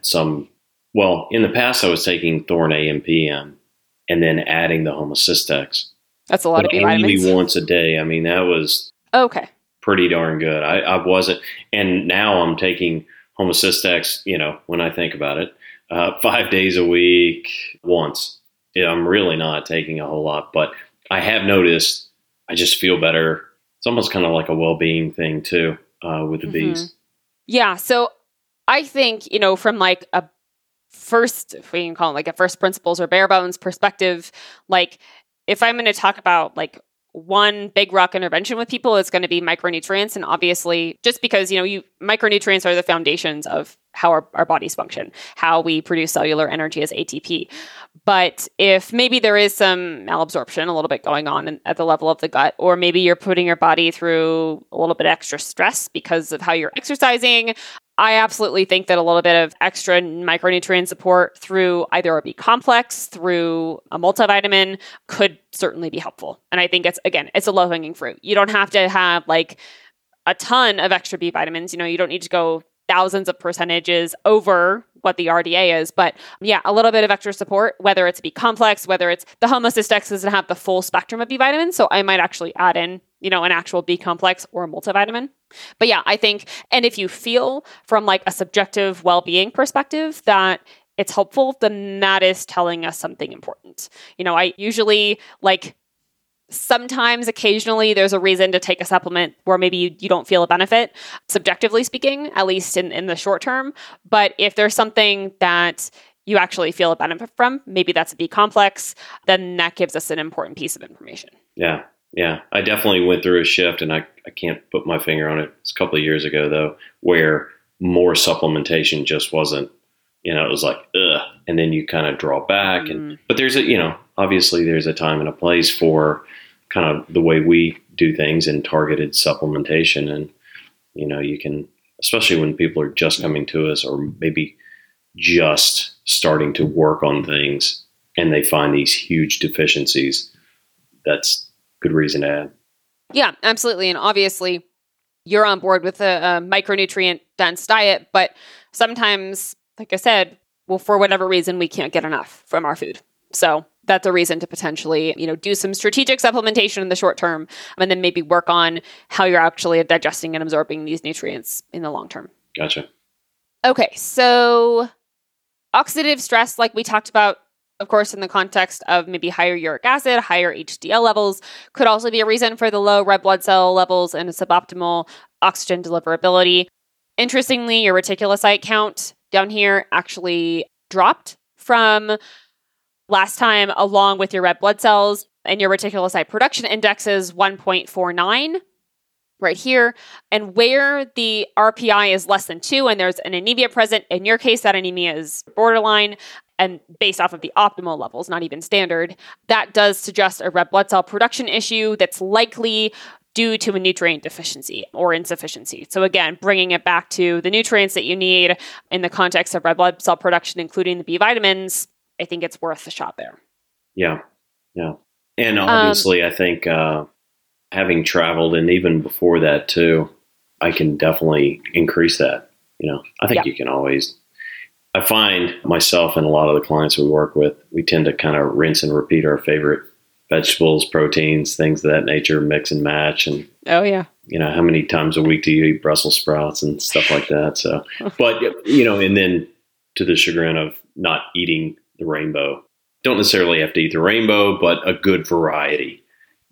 in the past I was taking Thorne A and PM and then adding the homocystex. That's a lot of B vitamins. Only once a day. I mean, that was pretty darn good. I wasn't, and now I'm taking homocystex, when I think about it, 5 days a week once. I'm really not taking a whole lot, but I have noticed I just feel better. It's almost kind of like a well-being thing too, with the bees. Yeah. So I think, from like a first, if we can call it like a first principles or bare bones perspective, like if I'm going to talk about like one big rock intervention with people, it's going to be micronutrients. And obviously, just because, micronutrients are the foundations of how our bodies function, how we produce cellular energy as ATP. But if maybe there is some malabsorption a little bit going on at the level of the gut, or maybe you're putting your body through a little bit extra stress because of how you're exercising, I absolutely think that a little bit of extra micronutrient support through either a B complex, through a multivitamin could certainly be helpful. And I think it's a low-hanging fruit. You don't have to have like a ton of extra B vitamins. You don't need to go thousands of percentages over what the RDA is. But yeah, a little bit of extra support, whether it's B complex, whether it's the homocystex doesn't have the full spectrum of B vitamins. So I might actually add in, an actual B complex or a multivitamin. But yeah, I think, and if you feel from like a subjective well-being perspective that it's helpful, then that is telling us something important. I usually sometimes, occasionally, there's a reason to take a supplement where maybe you don't feel a benefit, subjectively speaking, at least in the short term. But if there's something that you actually feel a benefit from, maybe that's a B complex, then that gives us an important piece of information. Yeah. I definitely went through a shift, and I can't put my finger on it. It's a couple of years ago, though, where more supplementation just wasn't, it was like, ugh. And then you kind of draw back. But there's obviously there's a time and a place for kind of the way we do things in targeted supplementation. And, you can, especially when people are just coming to us or maybe just starting to work on things and they find these huge deficiencies, that's good reason to add. Yeah, absolutely. And obviously you're on board with a micronutrient dense diet, but sometimes, like I said, for whatever reason, we can't get enough from our food. So that's a reason to potentially, do some strategic supplementation in the short term, and then maybe work on how you're actually digesting and absorbing these nutrients in the long term. Gotcha. Okay. So oxidative stress, like we talked about, of course, in the context of maybe higher uric acid, higher HDL levels, could also be a reason for the low red blood cell levels and suboptimal oxygen deliverability. Interestingly, your reticulocyte count down here actually dropped from last time, along with your red blood cells, and your reticulocyte production index is 1.49 right here. And where the RPI is less than 2 and there's an anemia present, in your case, that anemia is borderline and based off of the optimal levels, not even standard, that does suggest a red blood cell production issue that's likely due to a nutrient deficiency or insufficiency. So again, bringing it back to the nutrients that you need in the context of red blood cell production, including the B vitamins, I think it's worth the shot there. Yeah. And obviously, I think having traveled, and even before that too, I can definitely increase that. I think you can always. I find myself and a lot of the clients we work with, we tend to kind of rinse and repeat our favorite vegetables, proteins, things of that nature, mix and match. And how many times a week do you eat Brussels sprouts and stuff like that? So, but and then to the chagrin of not eating the rainbow. Don't necessarily have to eat the rainbow, but a good variety,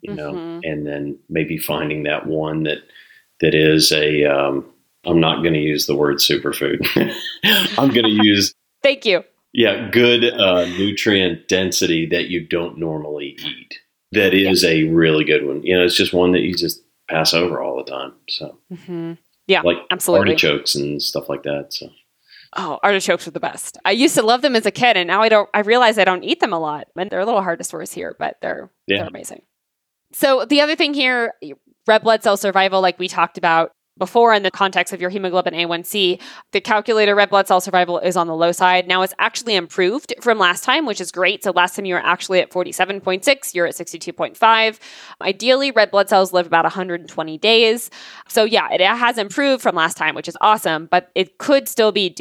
and then maybe finding that one that is a, I'm not going to use the word superfood. I'm going to use, thank you. Yeah. Good nutrient density that you don't normally eat. That is a really good one. It's just one that you just pass over all the time. So yeah, like absolutely. Artichokes and stuff like that. So. Oh, artichokes are the best. I used to love them as a kid, and now I realize I don't eat them a lot. And they're a little hard to source here, but they're amazing. So the other thing here, red blood cell survival, like we talked about, before in the context of your hemoglobin A1C, the calculator red blood cell survival is on the low side. Now it's actually improved from last time, which is great. So last time you were actually at 47.6, you're at 62.5. Ideally, red blood cells live about 120 days. So yeah, it has improved from last time, which is awesome, but it could still be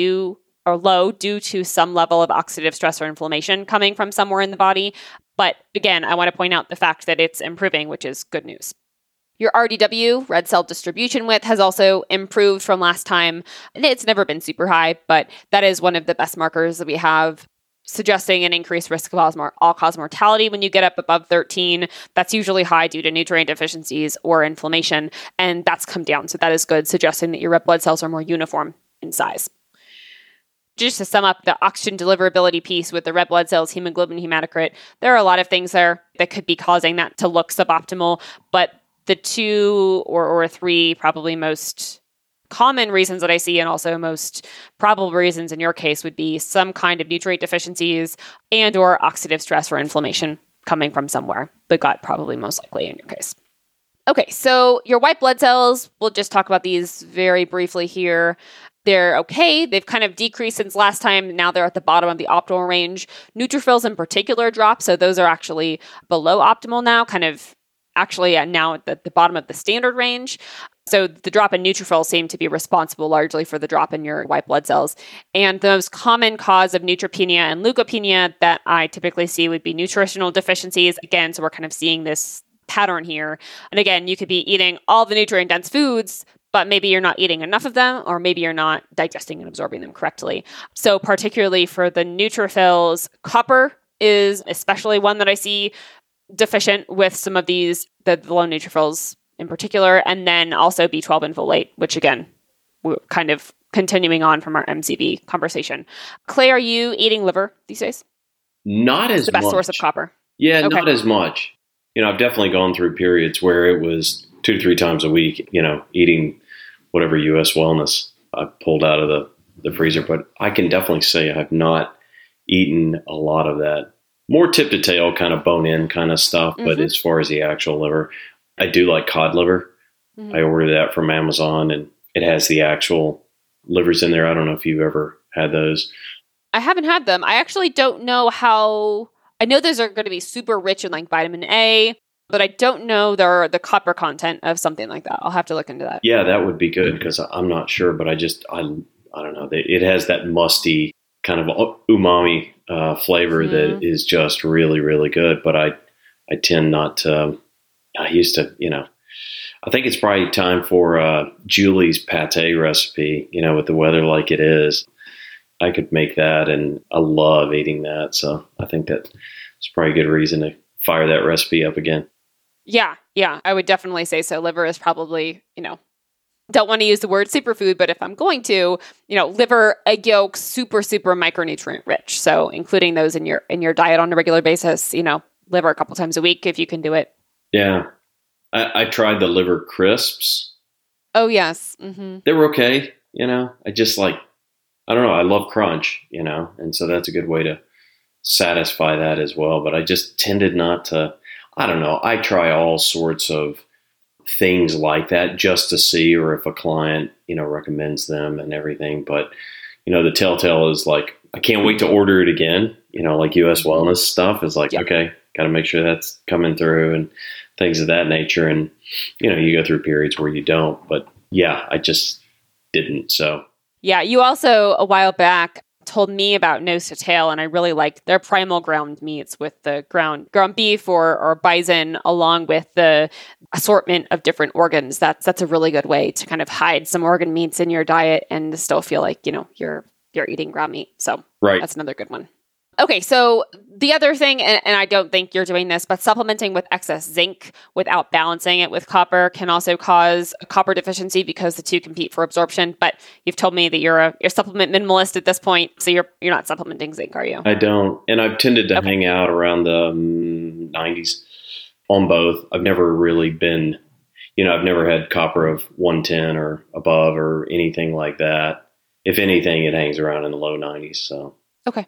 low due to some level of oxidative stress or inflammation coming from somewhere in the body. But again, I want to point out the fact that it's improving, which is good news. Your RDW, red cell distribution width, has also improved from last time. It's never been super high, but that is one of the best markers that we have, suggesting an increased risk of all-cause mortality when you get up above 13. That's usually high due to nutrient deficiencies or inflammation, and that's come down. So that is good, suggesting that your red blood cells are more uniform in size. Just to sum up the oxygen deliverability piece with the red blood cells, hemoglobin, hematocrit, there are a lot of things there that could be causing that to look suboptimal, but the two or three probably most common reasons that I see, and also most probable reasons in your case, would be some kind of nutrient deficiencies and or oxidative stress or inflammation coming from somewhere. The gut probably most likely in your case. Okay, so your white blood cells, we'll just talk about these very briefly here. They're okay. They've kind of decreased since last time. Now they're at the bottom of the optimal range. Neutrophils in particular drop, so those are actually below optimal now, kind of actually now at the bottom of the standard range. So the drop in neutrophils seem to be responsible largely for the drop in your white blood cells. And the most common cause of neutropenia and leukopenia that I typically see would be nutritional deficiencies. Again, so we're kind of seeing this pattern here. And again, you could be eating all the nutrient-dense foods, but maybe you're not eating enough of them, or maybe you're not digesting and absorbing them correctly. So particularly for the neutrophils, copper is especially one that I see deficient with some of these, the low neutrophils in particular, and then also B12 and folate, which again, we're kind of continuing on from our MCV conversation. Clay, are you eating liver these days? Not as much. The best source of copper. Yeah, okay. Not as much. I've definitely gone through periods where it was 2 to 3 times a week, eating whatever U.S. Wellness I pulled out of the freezer. But I can definitely say I've not eaten a lot of that. More tip to tail kind of bone-in kind of stuff. Mm-hmm. But as far as the actual liver, I do like cod liver. Mm-hmm. I ordered that from Amazon, and it has the actual livers in there. I don't know if you've ever had those. I haven't had them. I actually don't know how. I know those are going to be super rich in like vitamin A, but I don't know the copper content of something like that. I'll have to look into that. Yeah, that would be good because I'm not sure, but I don't know. It has that musty kind of umami flavor that is just really, really good. But I tend not to. I used to, I think it's probably time for Julie's pate recipe. With the weather like it is, I could make that, and I love eating that. So I think that's probably a good reason to fire that recipe up again. Yeah, I would definitely say so. Liver is probably, don't want to use the word superfood, but if I'm going to, liver, egg yolk, super, super micronutrient rich. So including those in your diet on a regular basis, liver a couple times a week if you can do it. Yeah. I tried the liver crisps. Oh, yes. Mm-hmm. They were okay. I just I don't know. I love crunch, and so that's a good way to satisfy that as well. But I just tended not to, I don't know. I try all sorts of things like that just to see, or if a client, recommends them and everything. But, the telltale is I can't wait to order it again. Like U.S. Wellness stuff is okay, got to make sure that's coming through and things of that nature. And, you go through periods where you don't, but yeah, I just didn't. So. Yeah. You also a while back told me about Nose to Tail, and I really liked their primal ground meats with the ground beef or bison, along with the assortment of different organs. That's a really good way to kind of hide some organ meats in your diet and still feel like, you're eating ground meat. So right. That's another good one. Okay, so the other thing, and I don't think you're doing this, but supplementing with excess zinc without balancing it with copper can also cause a copper deficiency because the two compete for absorption. But you've told me that you're a supplement minimalist at this point, so you're not supplementing zinc, are you? I don't, and I've tended to hang out around the 90s on both. I've never really been, I've never had copper of 110 or above or anything like that. If anything, it hangs around in the low 90s. So okay.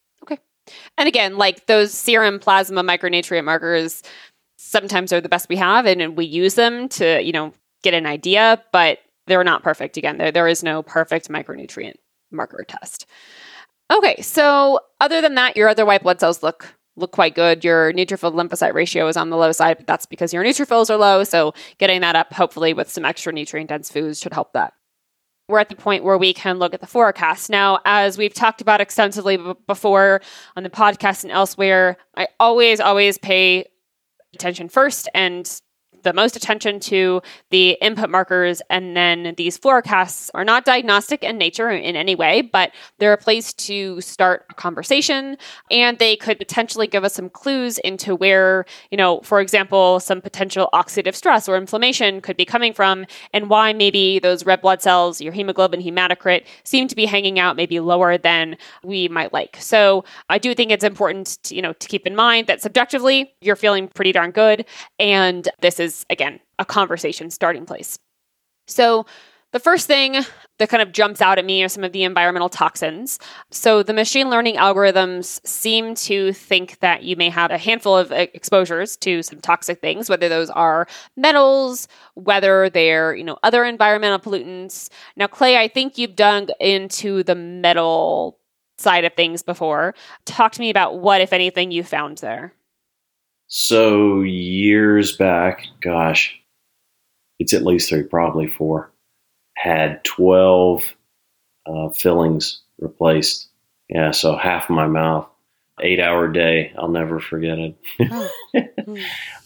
And again, those serum plasma micronutrient markers sometimes are the best we have, and we use them to, get an idea. But they're not perfect. Again, there is no perfect micronutrient marker test. Okay, so other than that, your other white blood cells look quite good. Your neutrophil lymphocyte ratio is on the low side, but that's because your neutrophils are low. So getting that up, hopefully with some extra nutrient-dense foods, should help that. We're at the point where we can look at the forecast. Now, as we've talked about extensively before on the podcast and elsewhere, I always pay attention first and the most attention to the input markers. And then these forecasts are not diagnostic in nature in any way, but they're a place to start a conversation. And they could potentially give us some clues into where, for example, some potential oxidative stress or inflammation could be coming from, and why maybe those red blood cells, your hemoglobin, hematocrit, seem to be hanging out maybe lower than we might like. So I do think it's important to keep in mind that subjectively, you're feeling pretty darn good. And this is, again, a conversation starting place. So the first thing that kind of jumps out at me are some of the environmental toxins. So the machine learning algorithms seem to think that you may have a handful of exposures to some toxic things, whether those are metals, whether they're, other environmental pollutants. Now, Clay, I think you've dug into the metal side of things before. Talk to me about what, if anything, you found there. So years back, gosh, it's at least 3, probably 4, had 12 fillings replaced. Yeah, so half of my mouth, 8-hour day. I'll never forget it.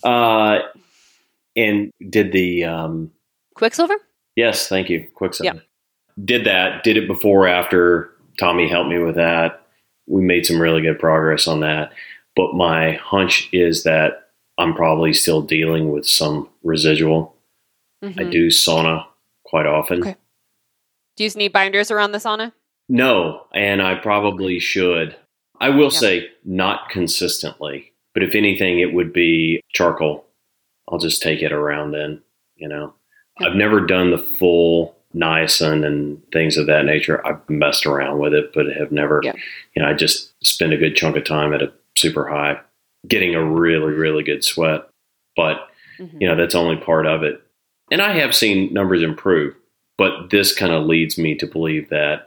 And did the... Quicksilver? Yes, thank you. Quicksilver. Yeah. Did it before, after. Tommy helped me with that. We made some really good progress on that. But my hunch is that I'm probably still dealing with some residual. Mm-hmm. I do sauna quite often. Okay. Do you use any binders around the sauna? No, and I probably should. I will say not consistently, but if anything, it would be charcoal. I'll just take it around then, Okay. I've never done the full niacin and things of that nature. I've messed around with it, but have never, I just spend a good chunk of time at a super high, getting a really, really good sweat. But, that's only part of it. And I have seen numbers improve, but this kind of leads me to believe that,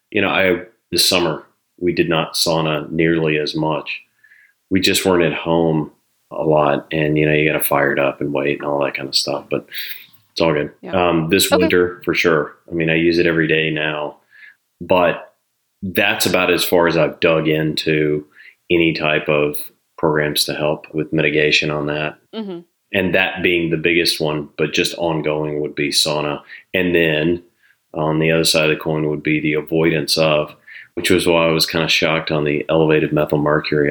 this summer, we did not sauna nearly as much. We just weren't at home a lot. And, you got to fire it up and wait and all that kind of stuff. But it's all good. Yeah. This winter, for sure. I mean, I use it every day now. But that's about as far as I've dug into any type of programs to help with mitigation on that. Mm-hmm. And that being the biggest one, but just ongoing would be sauna. And then on the other side of the coin would be the avoidance of, which was why I was kind of shocked on the elevated methyl mercury.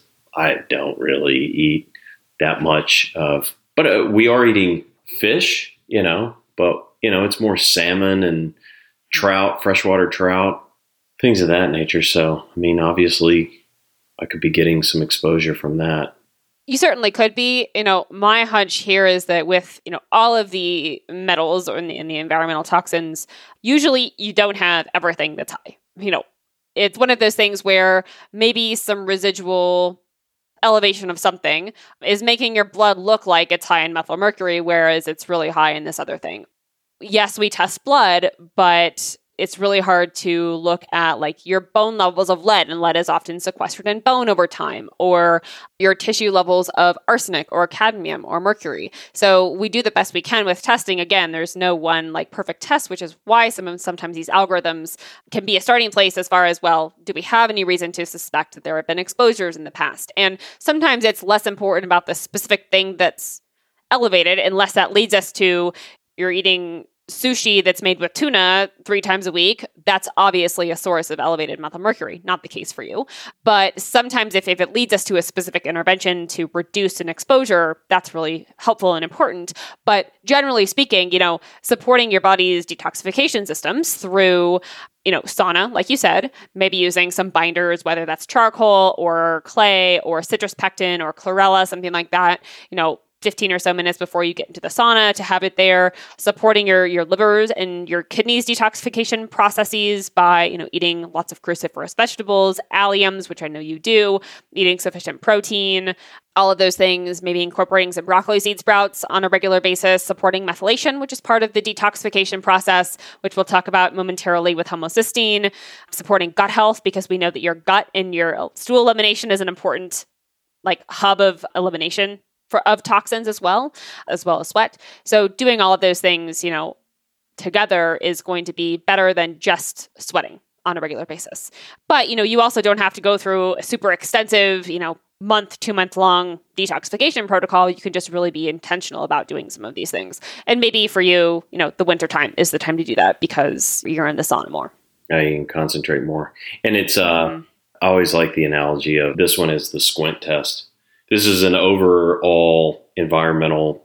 I don't really eat that much of, but we are eating fish, but it's more salmon and trout, freshwater trout, things of that nature. So, I mean, obviously I could be getting some exposure from that. You certainly could be. My hunch here is that with, all of the metals or in the environmental toxins, usually you don't have everything that's high. It's one of those things where maybe some residual elevation of something is making your blood look like it's high in methyl mercury, whereas it's really high in this other thing. Yes, we test blood, but it's really hard to look at like your bone levels of lead, and lead is often sequestered in bone over time, or your tissue levels of arsenic or cadmium or mercury. So we do the best we can with testing. Again, there's no one like perfect test, which is why sometimes these algorithms can be a starting place as far as, well, do we have any reason to suspect that there have been exposures in the past? And sometimes it's less important about the specific thing that's elevated, unless that leads us to you're eating sushi that's made with tuna 3 times a week. That's obviously a source of elevated methyl mercury. Not the case for you. But sometimes if it leads us to a specific intervention to reduce an exposure, that's really helpful and important. But generally speaking, supporting your body's detoxification systems through, sauna, like you said, maybe using some binders, whether that's charcoal or clay or citrus pectin or chlorella, something like that, 15 or so minutes before you get into the sauna to have it there, supporting your livers and your kidneys detoxification processes by, eating lots of cruciferous vegetables, alliums, which I know you do, eating sufficient protein, all of those things, maybe incorporating some broccoli seed sprouts on a regular basis, supporting methylation, which is part of the detoxification process, which we'll talk about momentarily with homocysteine, supporting gut health, because we know that your gut and your stool elimination is an important hub of elimination of toxins as well as sweat. So doing all of those things, together is going to be better than just sweating on a regular basis. But, you also don't have to go through a super extensive, 2-month long detoxification protocol. You can just really be intentional about doing some of these things. And maybe for you, the winter time is the time to do that because you're in the sauna more. Yeah, you can concentrate more. And it's, I always like the analogy of this one is the squint test. This is an overall environmental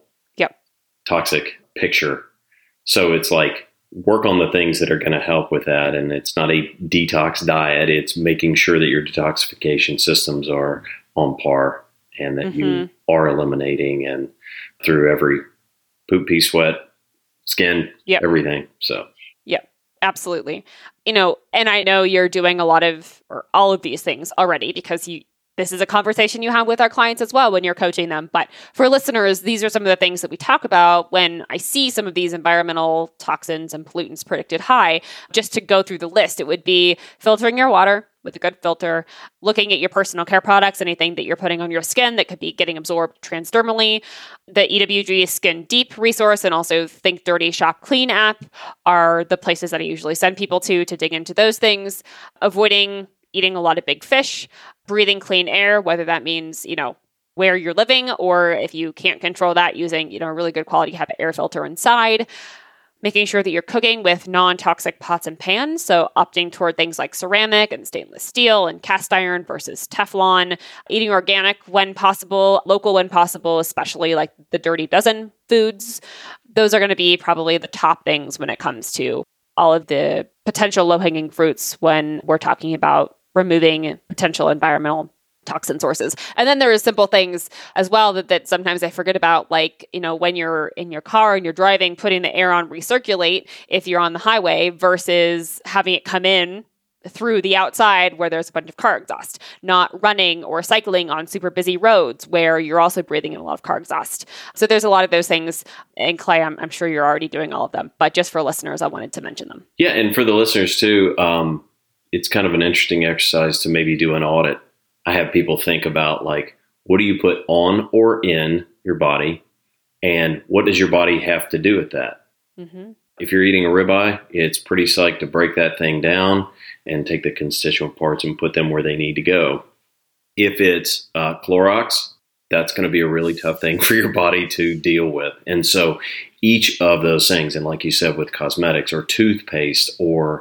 toxic picture. So it's like work on the things that are going to help with that. And it's not a detox diet. It's making sure that your detoxification systems are on par and that you are eliminating and through every poop, pee, sweat, skin, everything. So, absolutely. And I know you're doing a lot of or all of these things already because this is a conversation you have with our clients as well when you're coaching them. But for listeners, these are some of the things that we talk about when I see some of these environmental toxins and pollutants predicted high. Just to go through the list, it would be filtering your water with a good filter, looking at your personal care products, anything that you're putting on your skin that could be getting absorbed transdermally. The EWG Skin Deep resource and also Think Dirty Shop Clean app are the places that I usually send people to dig into those things. Avoiding eating a lot of big fish, breathing clean air, whether that means, where you're living, or if you can't control that, using, a really good quality HEPA air filter inside, making sure that you're cooking with non-toxic pots and pans. So opting toward things like ceramic and stainless steel and cast iron versus Teflon, eating organic when possible, local when possible, especially like the Dirty Dozen foods. Those are going to be probably the top things when it comes to all of the potential low-hanging fruits when we're talking about removing potential environmental toxin sources. And then there are simple things as well that sometimes I forget about, like, when you're in your car and you're driving, putting the air on recirculate if you're on the highway versus having it come in through the outside where there's a bunch of car exhaust, not running or cycling on super busy roads where you're also breathing in a lot of car exhaust. So there's a lot of those things. And Clay, I'm sure you're already doing all of them, but just for listeners, I wanted to mention them. Yeah. And for the listeners too, it's kind of an interesting exercise to maybe do an audit. I have people think about what do you put on or in your body and what does your body have to do with that? Mm-hmm. If you're eating a ribeye, it's pretty psyched to break that thing down and take the constituent parts and put them where they need to go. If it's Clorox, that's going to be a really tough thing for your body to deal with. And so each of those things, and like you said, with cosmetics or toothpaste or,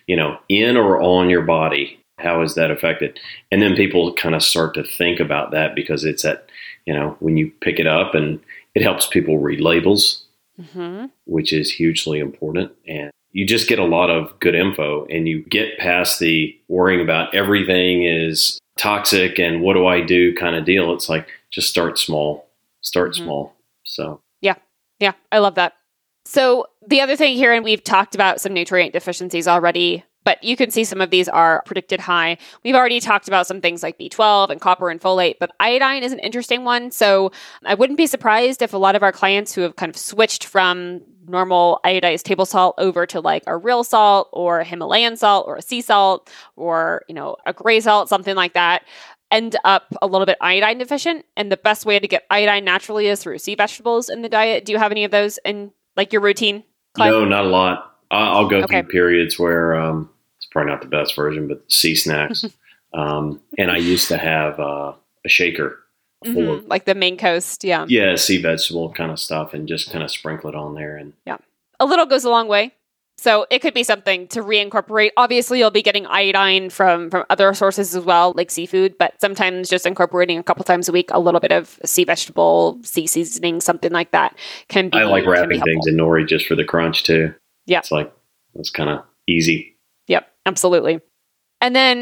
in or on your body, how is that affected? And then people kind of start to think about that because it's when you pick it up and it helps people read labels, which is hugely important. And you just get a lot of good info and you get past the worrying about everything is toxic and what do I do kind of deal. It's like, just start small, small. So, yeah, I love that. So the other thing here, and we've talked about some nutrient deficiencies already, but you can see some of these are predicted high. We've already talked about some things like B12 and copper and folate, but iodine is an interesting one. So I wouldn't be surprised if a lot of our clients who have kind of switched from normal iodized table salt over to like a real salt or a Himalayan salt or a sea salt or, a gray salt, something like that, end up a little bit iodine deficient. And the best way to get iodine naturally is through sea vegetables in the diet. Do you have any of those in your routine, Clay? No, not a lot. I'll go through periods where it's probably not the best version, but sea snacks. And I used to have a shaker full of, like the Maine Coast, yeah, sea vegetable kind of stuff, and just kind of sprinkle it on there. And a little goes a long way. So it could be something to reincorporate. Obviously, you'll be getting iodine from other sources as well, like seafood, but sometimes just incorporating a couple times a week, a little bit of sea vegetable, sea seasoning, something like that can be. I like wrapping things in nori just for the crunch too. Yeah. It's kind of easy. Yep, absolutely. And then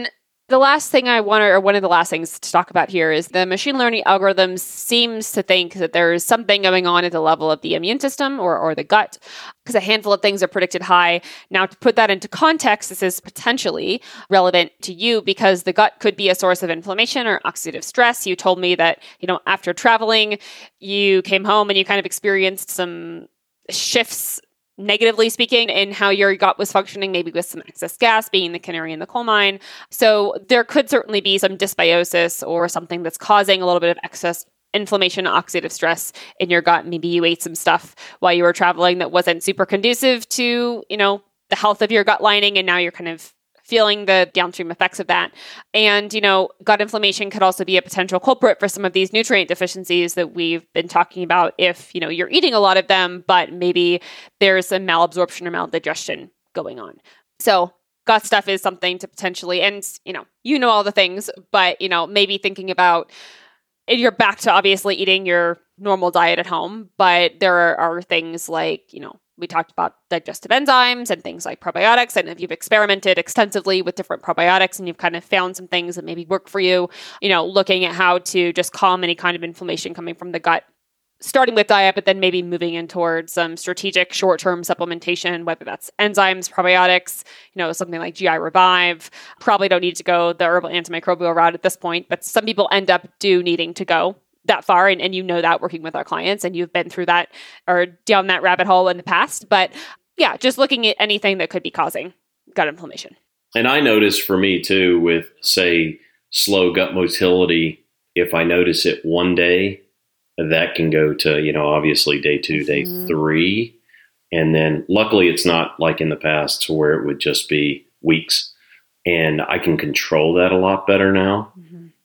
The last thing I want or one of the last things to talk about here is the machine learning algorithm seems to think that there's something going on at the level of the immune system or the gut, because a handful of things are predicted high. Now, to put that into context, this is potentially relevant to you because the gut could be a source of inflammation or oxidative stress. You told me that, after traveling, you came home and you kind of experienced some shifts, negatively speaking, in how your gut was functioning, maybe with some excess gas being the canary in the coal mine. So there could certainly be some dysbiosis or something that's causing a little bit of excess inflammation, oxidative stress in your gut. Maybe you ate some stuff while you were traveling that wasn't super conducive to, the health of your gut lining, and now you're kind of feeling the downstream effects of that. And, gut inflammation could also be a potential culprit for some of these nutrient deficiencies that we've been talking about if, you're eating a lot of them, but maybe there's a malabsorption or maldigestion going on. So gut stuff is something to potentially, and, all the things, but, maybe thinking about, you're back to obviously eating your normal diet at home, but there are things like, we talked about digestive enzymes and things like probiotics. And if you've experimented extensively with different probiotics and you've kind of found some things that maybe work for you, looking at how to just calm any kind of inflammation coming from the gut, starting with diet, but then maybe moving in towards some strategic short-term supplementation, whether that's enzymes, probiotics, something like GI Revive. Probably don't need to go the herbal antimicrobial route at this point, but some people end up needing to go that far. And that working with our clients, and you've been through that or down that rabbit hole in the past. But yeah, just looking at anything that could be causing gut inflammation. And I noticed for me too, with say slow gut motility, if I notice it one day, that can go to, obviously day 2, day 3. And then luckily it's not like in the past to where it would just be weeks. And I can control that a lot better now.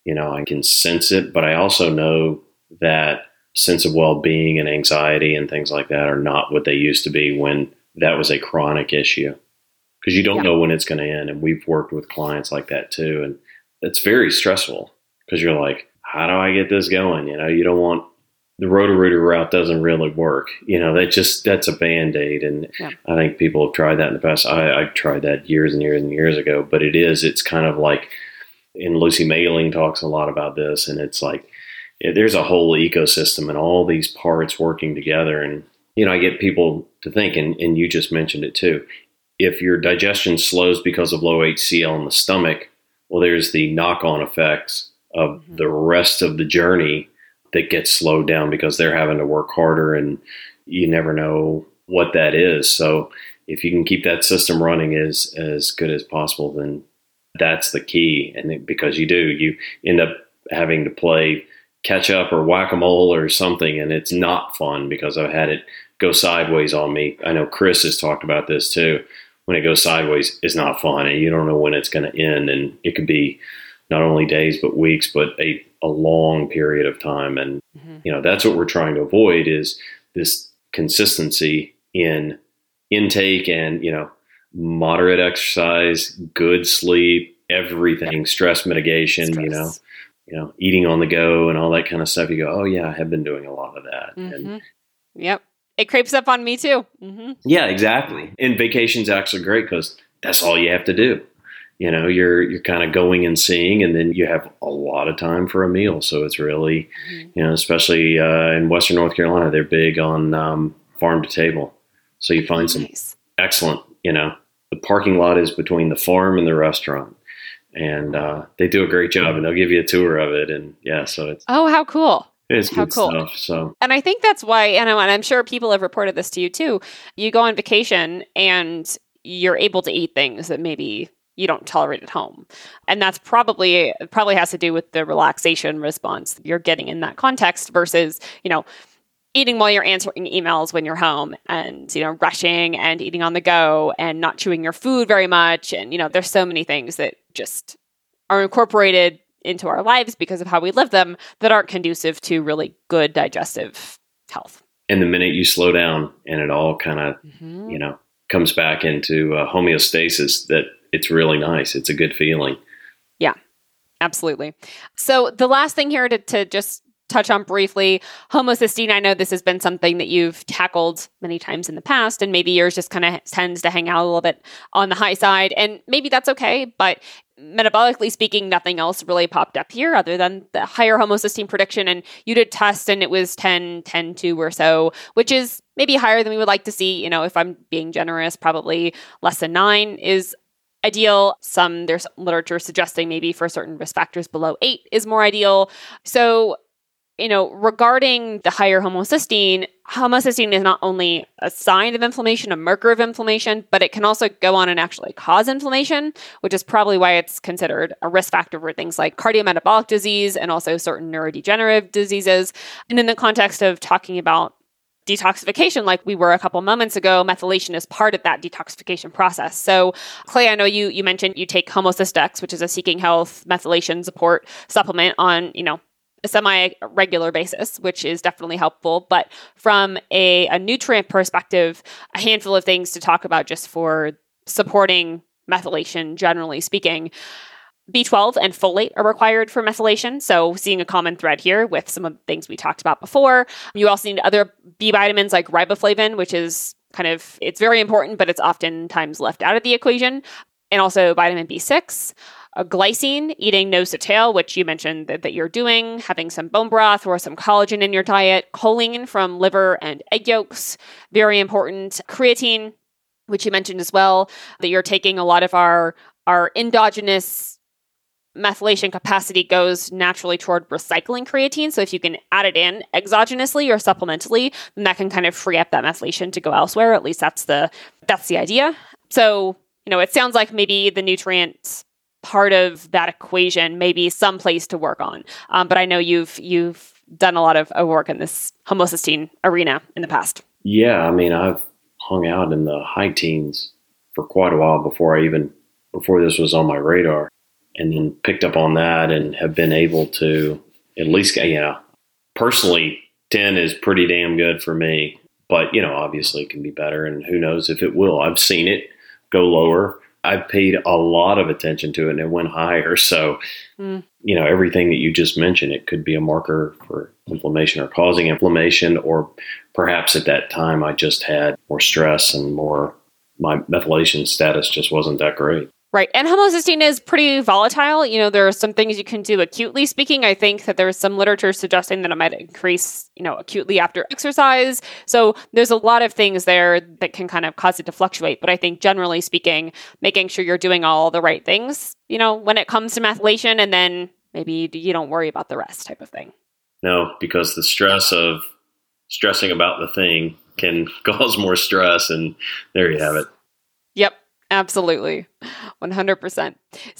I can sense it, but I also know that sense of well-being and anxiety and things like that are not what they used to be when that was a chronic issue, because you don't know when it's going to end. And we've worked with clients like that too. And it's very stressful because you're like, how do I get this going? You don't want the Roto-Rooter route doesn't really work. That's a Band-Aid. And I think people have tried that in the past. I've tried that years and years and years ago, but it's kind of like, and Lucy Mayling talks a lot about this, and it's like there's a whole ecosystem and all these parts working together. And, I get people to think, and you just mentioned it too, if your digestion slows because of low HCl in the stomach, well, there's the knock-on effects of the rest of the journey that gets slowed down because they're having to work harder, and you never know what that is. So if you can keep that system running as good as possible, then that's the key. And because you end up having to play catch up or whack-a-mole or something, and it's not fun because I've had it go sideways on me. I know Chris has talked about this too. When it goes sideways, it's not fun, and you don't know when it's going to end. And it could be not only days, but weeks, but a long period of time. And, that's what we're trying to avoid, is this consistency in intake and, moderate exercise, good sleep, everything, stress mitigation, eating on the go and all that kind of stuff. You go, oh yeah, I have been doing a lot of that. And yep. It creeps up on me too. Yeah, exactly. And vacation's actually great because that's all you have to do. You're kind of going and seeing, and then you have a lot of time for a meal. So it's really, especially in Western North Carolina, they're big on farm to table. So you find some excellent, the parking lot is between the farm and the restaurant, and they do a great job, and they'll give you a tour of it. And so it's, oh, how cool. It's good stuff. So, and I think that's why, and I'm sure people have reported this to you too. You go on vacation and you're able to eat things that maybe you don't tolerate at home. And that's probably has to do with the relaxation response that you're getting in that context versus, eating while you're answering emails when you're home, and, rushing and eating on the go and not chewing your food very much. And, there's so many things that just are incorporated into our lives because of how we live them that aren't conducive to really good digestive health. And the minute you slow down and it all kind of, comes back into homeostasis, that it's really nice. It's a good feeling. Yeah, absolutely. So the last thing here to just touch on briefly. Homocysteine, I know this has been something that you've tackled many times in the past, and maybe yours just kind of tends to hang out a little bit on the high side, and maybe that's okay, but metabolically speaking, nothing else really popped up here other than the higher homocysteine prediction, and you did test and it was 10, 2 or so, which is maybe higher than we would like to see. If I'm being generous, probably less than 9 is ideal. There's literature suggesting maybe for certain risk factors below 8 is more ideal. So regarding the higher homocysteine is not only a sign of inflammation, a marker of inflammation, but it can also go on and actually cause inflammation, which is probably why it's considered a risk factor for things like cardiometabolic disease and also certain neurodegenerative diseases. And in the context of talking about detoxification, like we were a couple moments ago, methylation is part of that detoxification process. So, Clay, I know you mentioned you take Homocystex, which is a Seeking Health methylation support supplement on, a semi-regular basis, which is definitely helpful. But from a nutrient perspective, a handful of things to talk about just for supporting methylation, generally speaking. B12 and folate are required for methylation. So seeing a common thread here with some of the things we talked about before. You also need other B vitamins like riboflavin, which is it's very important, but it's oftentimes left out of the equation. And also vitamin B6. Glycine, eating nose to tail, which you mentioned that you're doing, having some bone broth or some collagen in your diet, choline from liver and egg yolks, very important. Creatine, which you mentioned as well, that you're taking a lot of our endogenous methylation capacity goes naturally toward recycling creatine. So if you can add it in exogenously or supplementally, then that can kind of free up that methylation to go elsewhere. At least that's the idea. So, it sounds like maybe the nutrients part of that equation may be some place to work on. But I know you've done a lot of work in this homocysteine arena in the past. Yeah, I've hung out in the high teens for quite a while before this was on my radar, and then picked up on that and have been able to at least, personally, 10 is pretty damn good for me. But, obviously it can be better, and who knows if it will. I've seen it go lower. I've paid a lot of attention to it, and it went higher. So, everything that you just mentioned, it could be a marker for inflammation or causing inflammation, or perhaps at that time I just had more stress and my methylation status just wasn't that great. Right. And homocysteine is pretty volatile. There are some things you can do acutely speaking. I think that there's some literature suggesting that it might increase, acutely after exercise. So there's a lot of things there that can kind of cause it to fluctuate. But I think generally speaking, making sure you're doing all the right things, when it comes to methylation, and then maybe you don't worry about the rest type of thing. No, because the stress of stressing about the thing can cause more stress. And there you have it. Yep. Absolutely. 100%.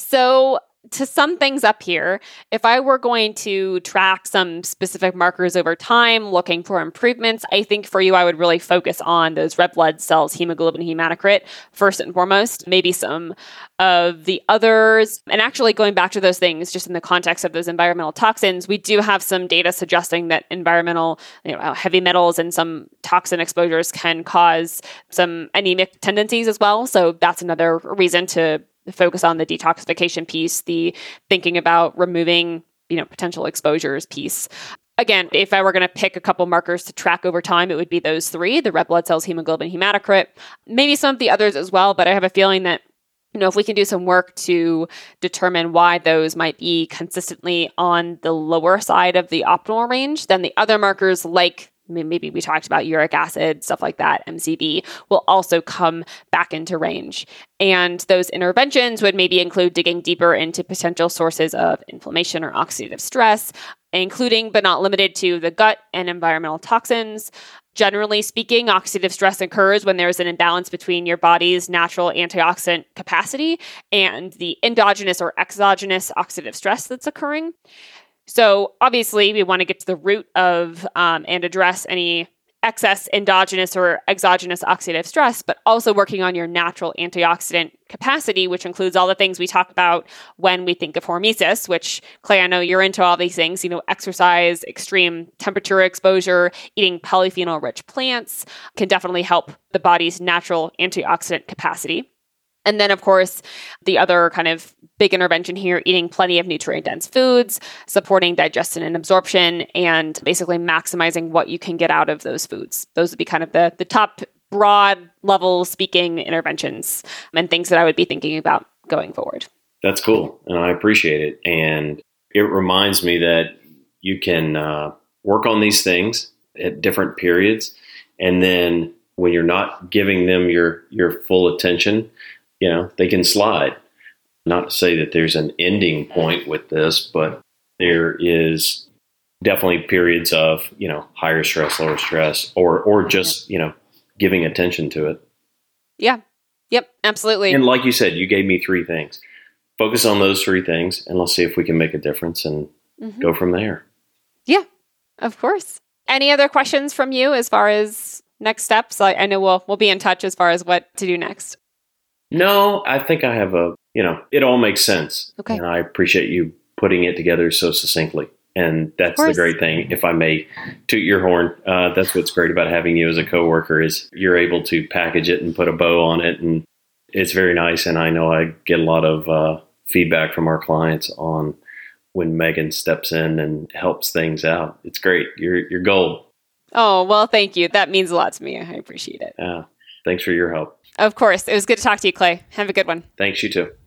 So to sum things up here, if I were going to track some specific markers over time, looking for improvements, I think for you, I would really focus on those red blood cells, hemoglobin, hematocrit, first and foremost, maybe some of the others. And actually going back to those things, just in the context of those environmental toxins, we do have some data suggesting that environmental, heavy metals and some toxin exposures can cause some anemic tendencies as well. So that's another reason to focus on the detoxification piece, the thinking about removing, potential exposures piece. Again, if I were going to pick a couple markers to track over time, it would be those 3, the red blood cells, hemoglobin, hematocrit, maybe some of the others as well. But I have a feeling that, if we can do some work to determine why those might be consistently on the lower side of the optimal range, then the other markers like maybe we talked about uric acid, stuff like that, MCV, will also come back into range. And those interventions would maybe include digging deeper into potential sources of inflammation or oxidative stress, including but not limited to the gut and environmental toxins. Generally speaking, oxidative stress occurs when there's an imbalance between your body's natural antioxidant capacity and the endogenous or exogenous oxidative stress that's occurring. So obviously, we want to get to the root of and address any excess endogenous or exogenous oxidative stress, but also working on your natural antioxidant capacity, which includes all the things we talk about when we think of hormesis, which, Clay, I know you're into all these things, exercise, extreme temperature exposure, eating polyphenol-rich plants can definitely help the body's natural antioxidant capacity. And then, of course, the other kind of big intervention here, eating plenty of nutrient-dense foods, supporting digestion and absorption, and basically maximizing what you can get out of those foods. Those would be kind of the top broad level speaking interventions and things that I would be thinking about going forward. That's cool. And I appreciate it. And it reminds me that you can work on these things at different periods. And then when you're not giving them your full attention, they can slide. Not to say that there's an ending point with this, but there is definitely periods of, higher stress, lower stress, or just, giving attention to it. Yeah. Yep. Absolutely. And like you said, you gave me 3 things. Focus on those 3 things, and let's see if we can make a difference and go from there. Yeah, of course. Any other questions from you as far as next steps? I know we'll be in touch as far as what to do next. No, I think I have it all makes sense. Okay. And I appreciate you putting it together so succinctly. And that's the great thing. If I may toot your horn, that's what's great about having you as a coworker is you're able to package it and put a bow on it. And it's very nice. And I know I get a lot of feedback from our clients on when Megan steps in and helps things out. It's great. You're gold. Oh, well, thank you. That means a lot to me. I appreciate it. Yeah. Thanks for your help. Of course. It was good to talk to you, Clay. Have a good one. Thanks, you too.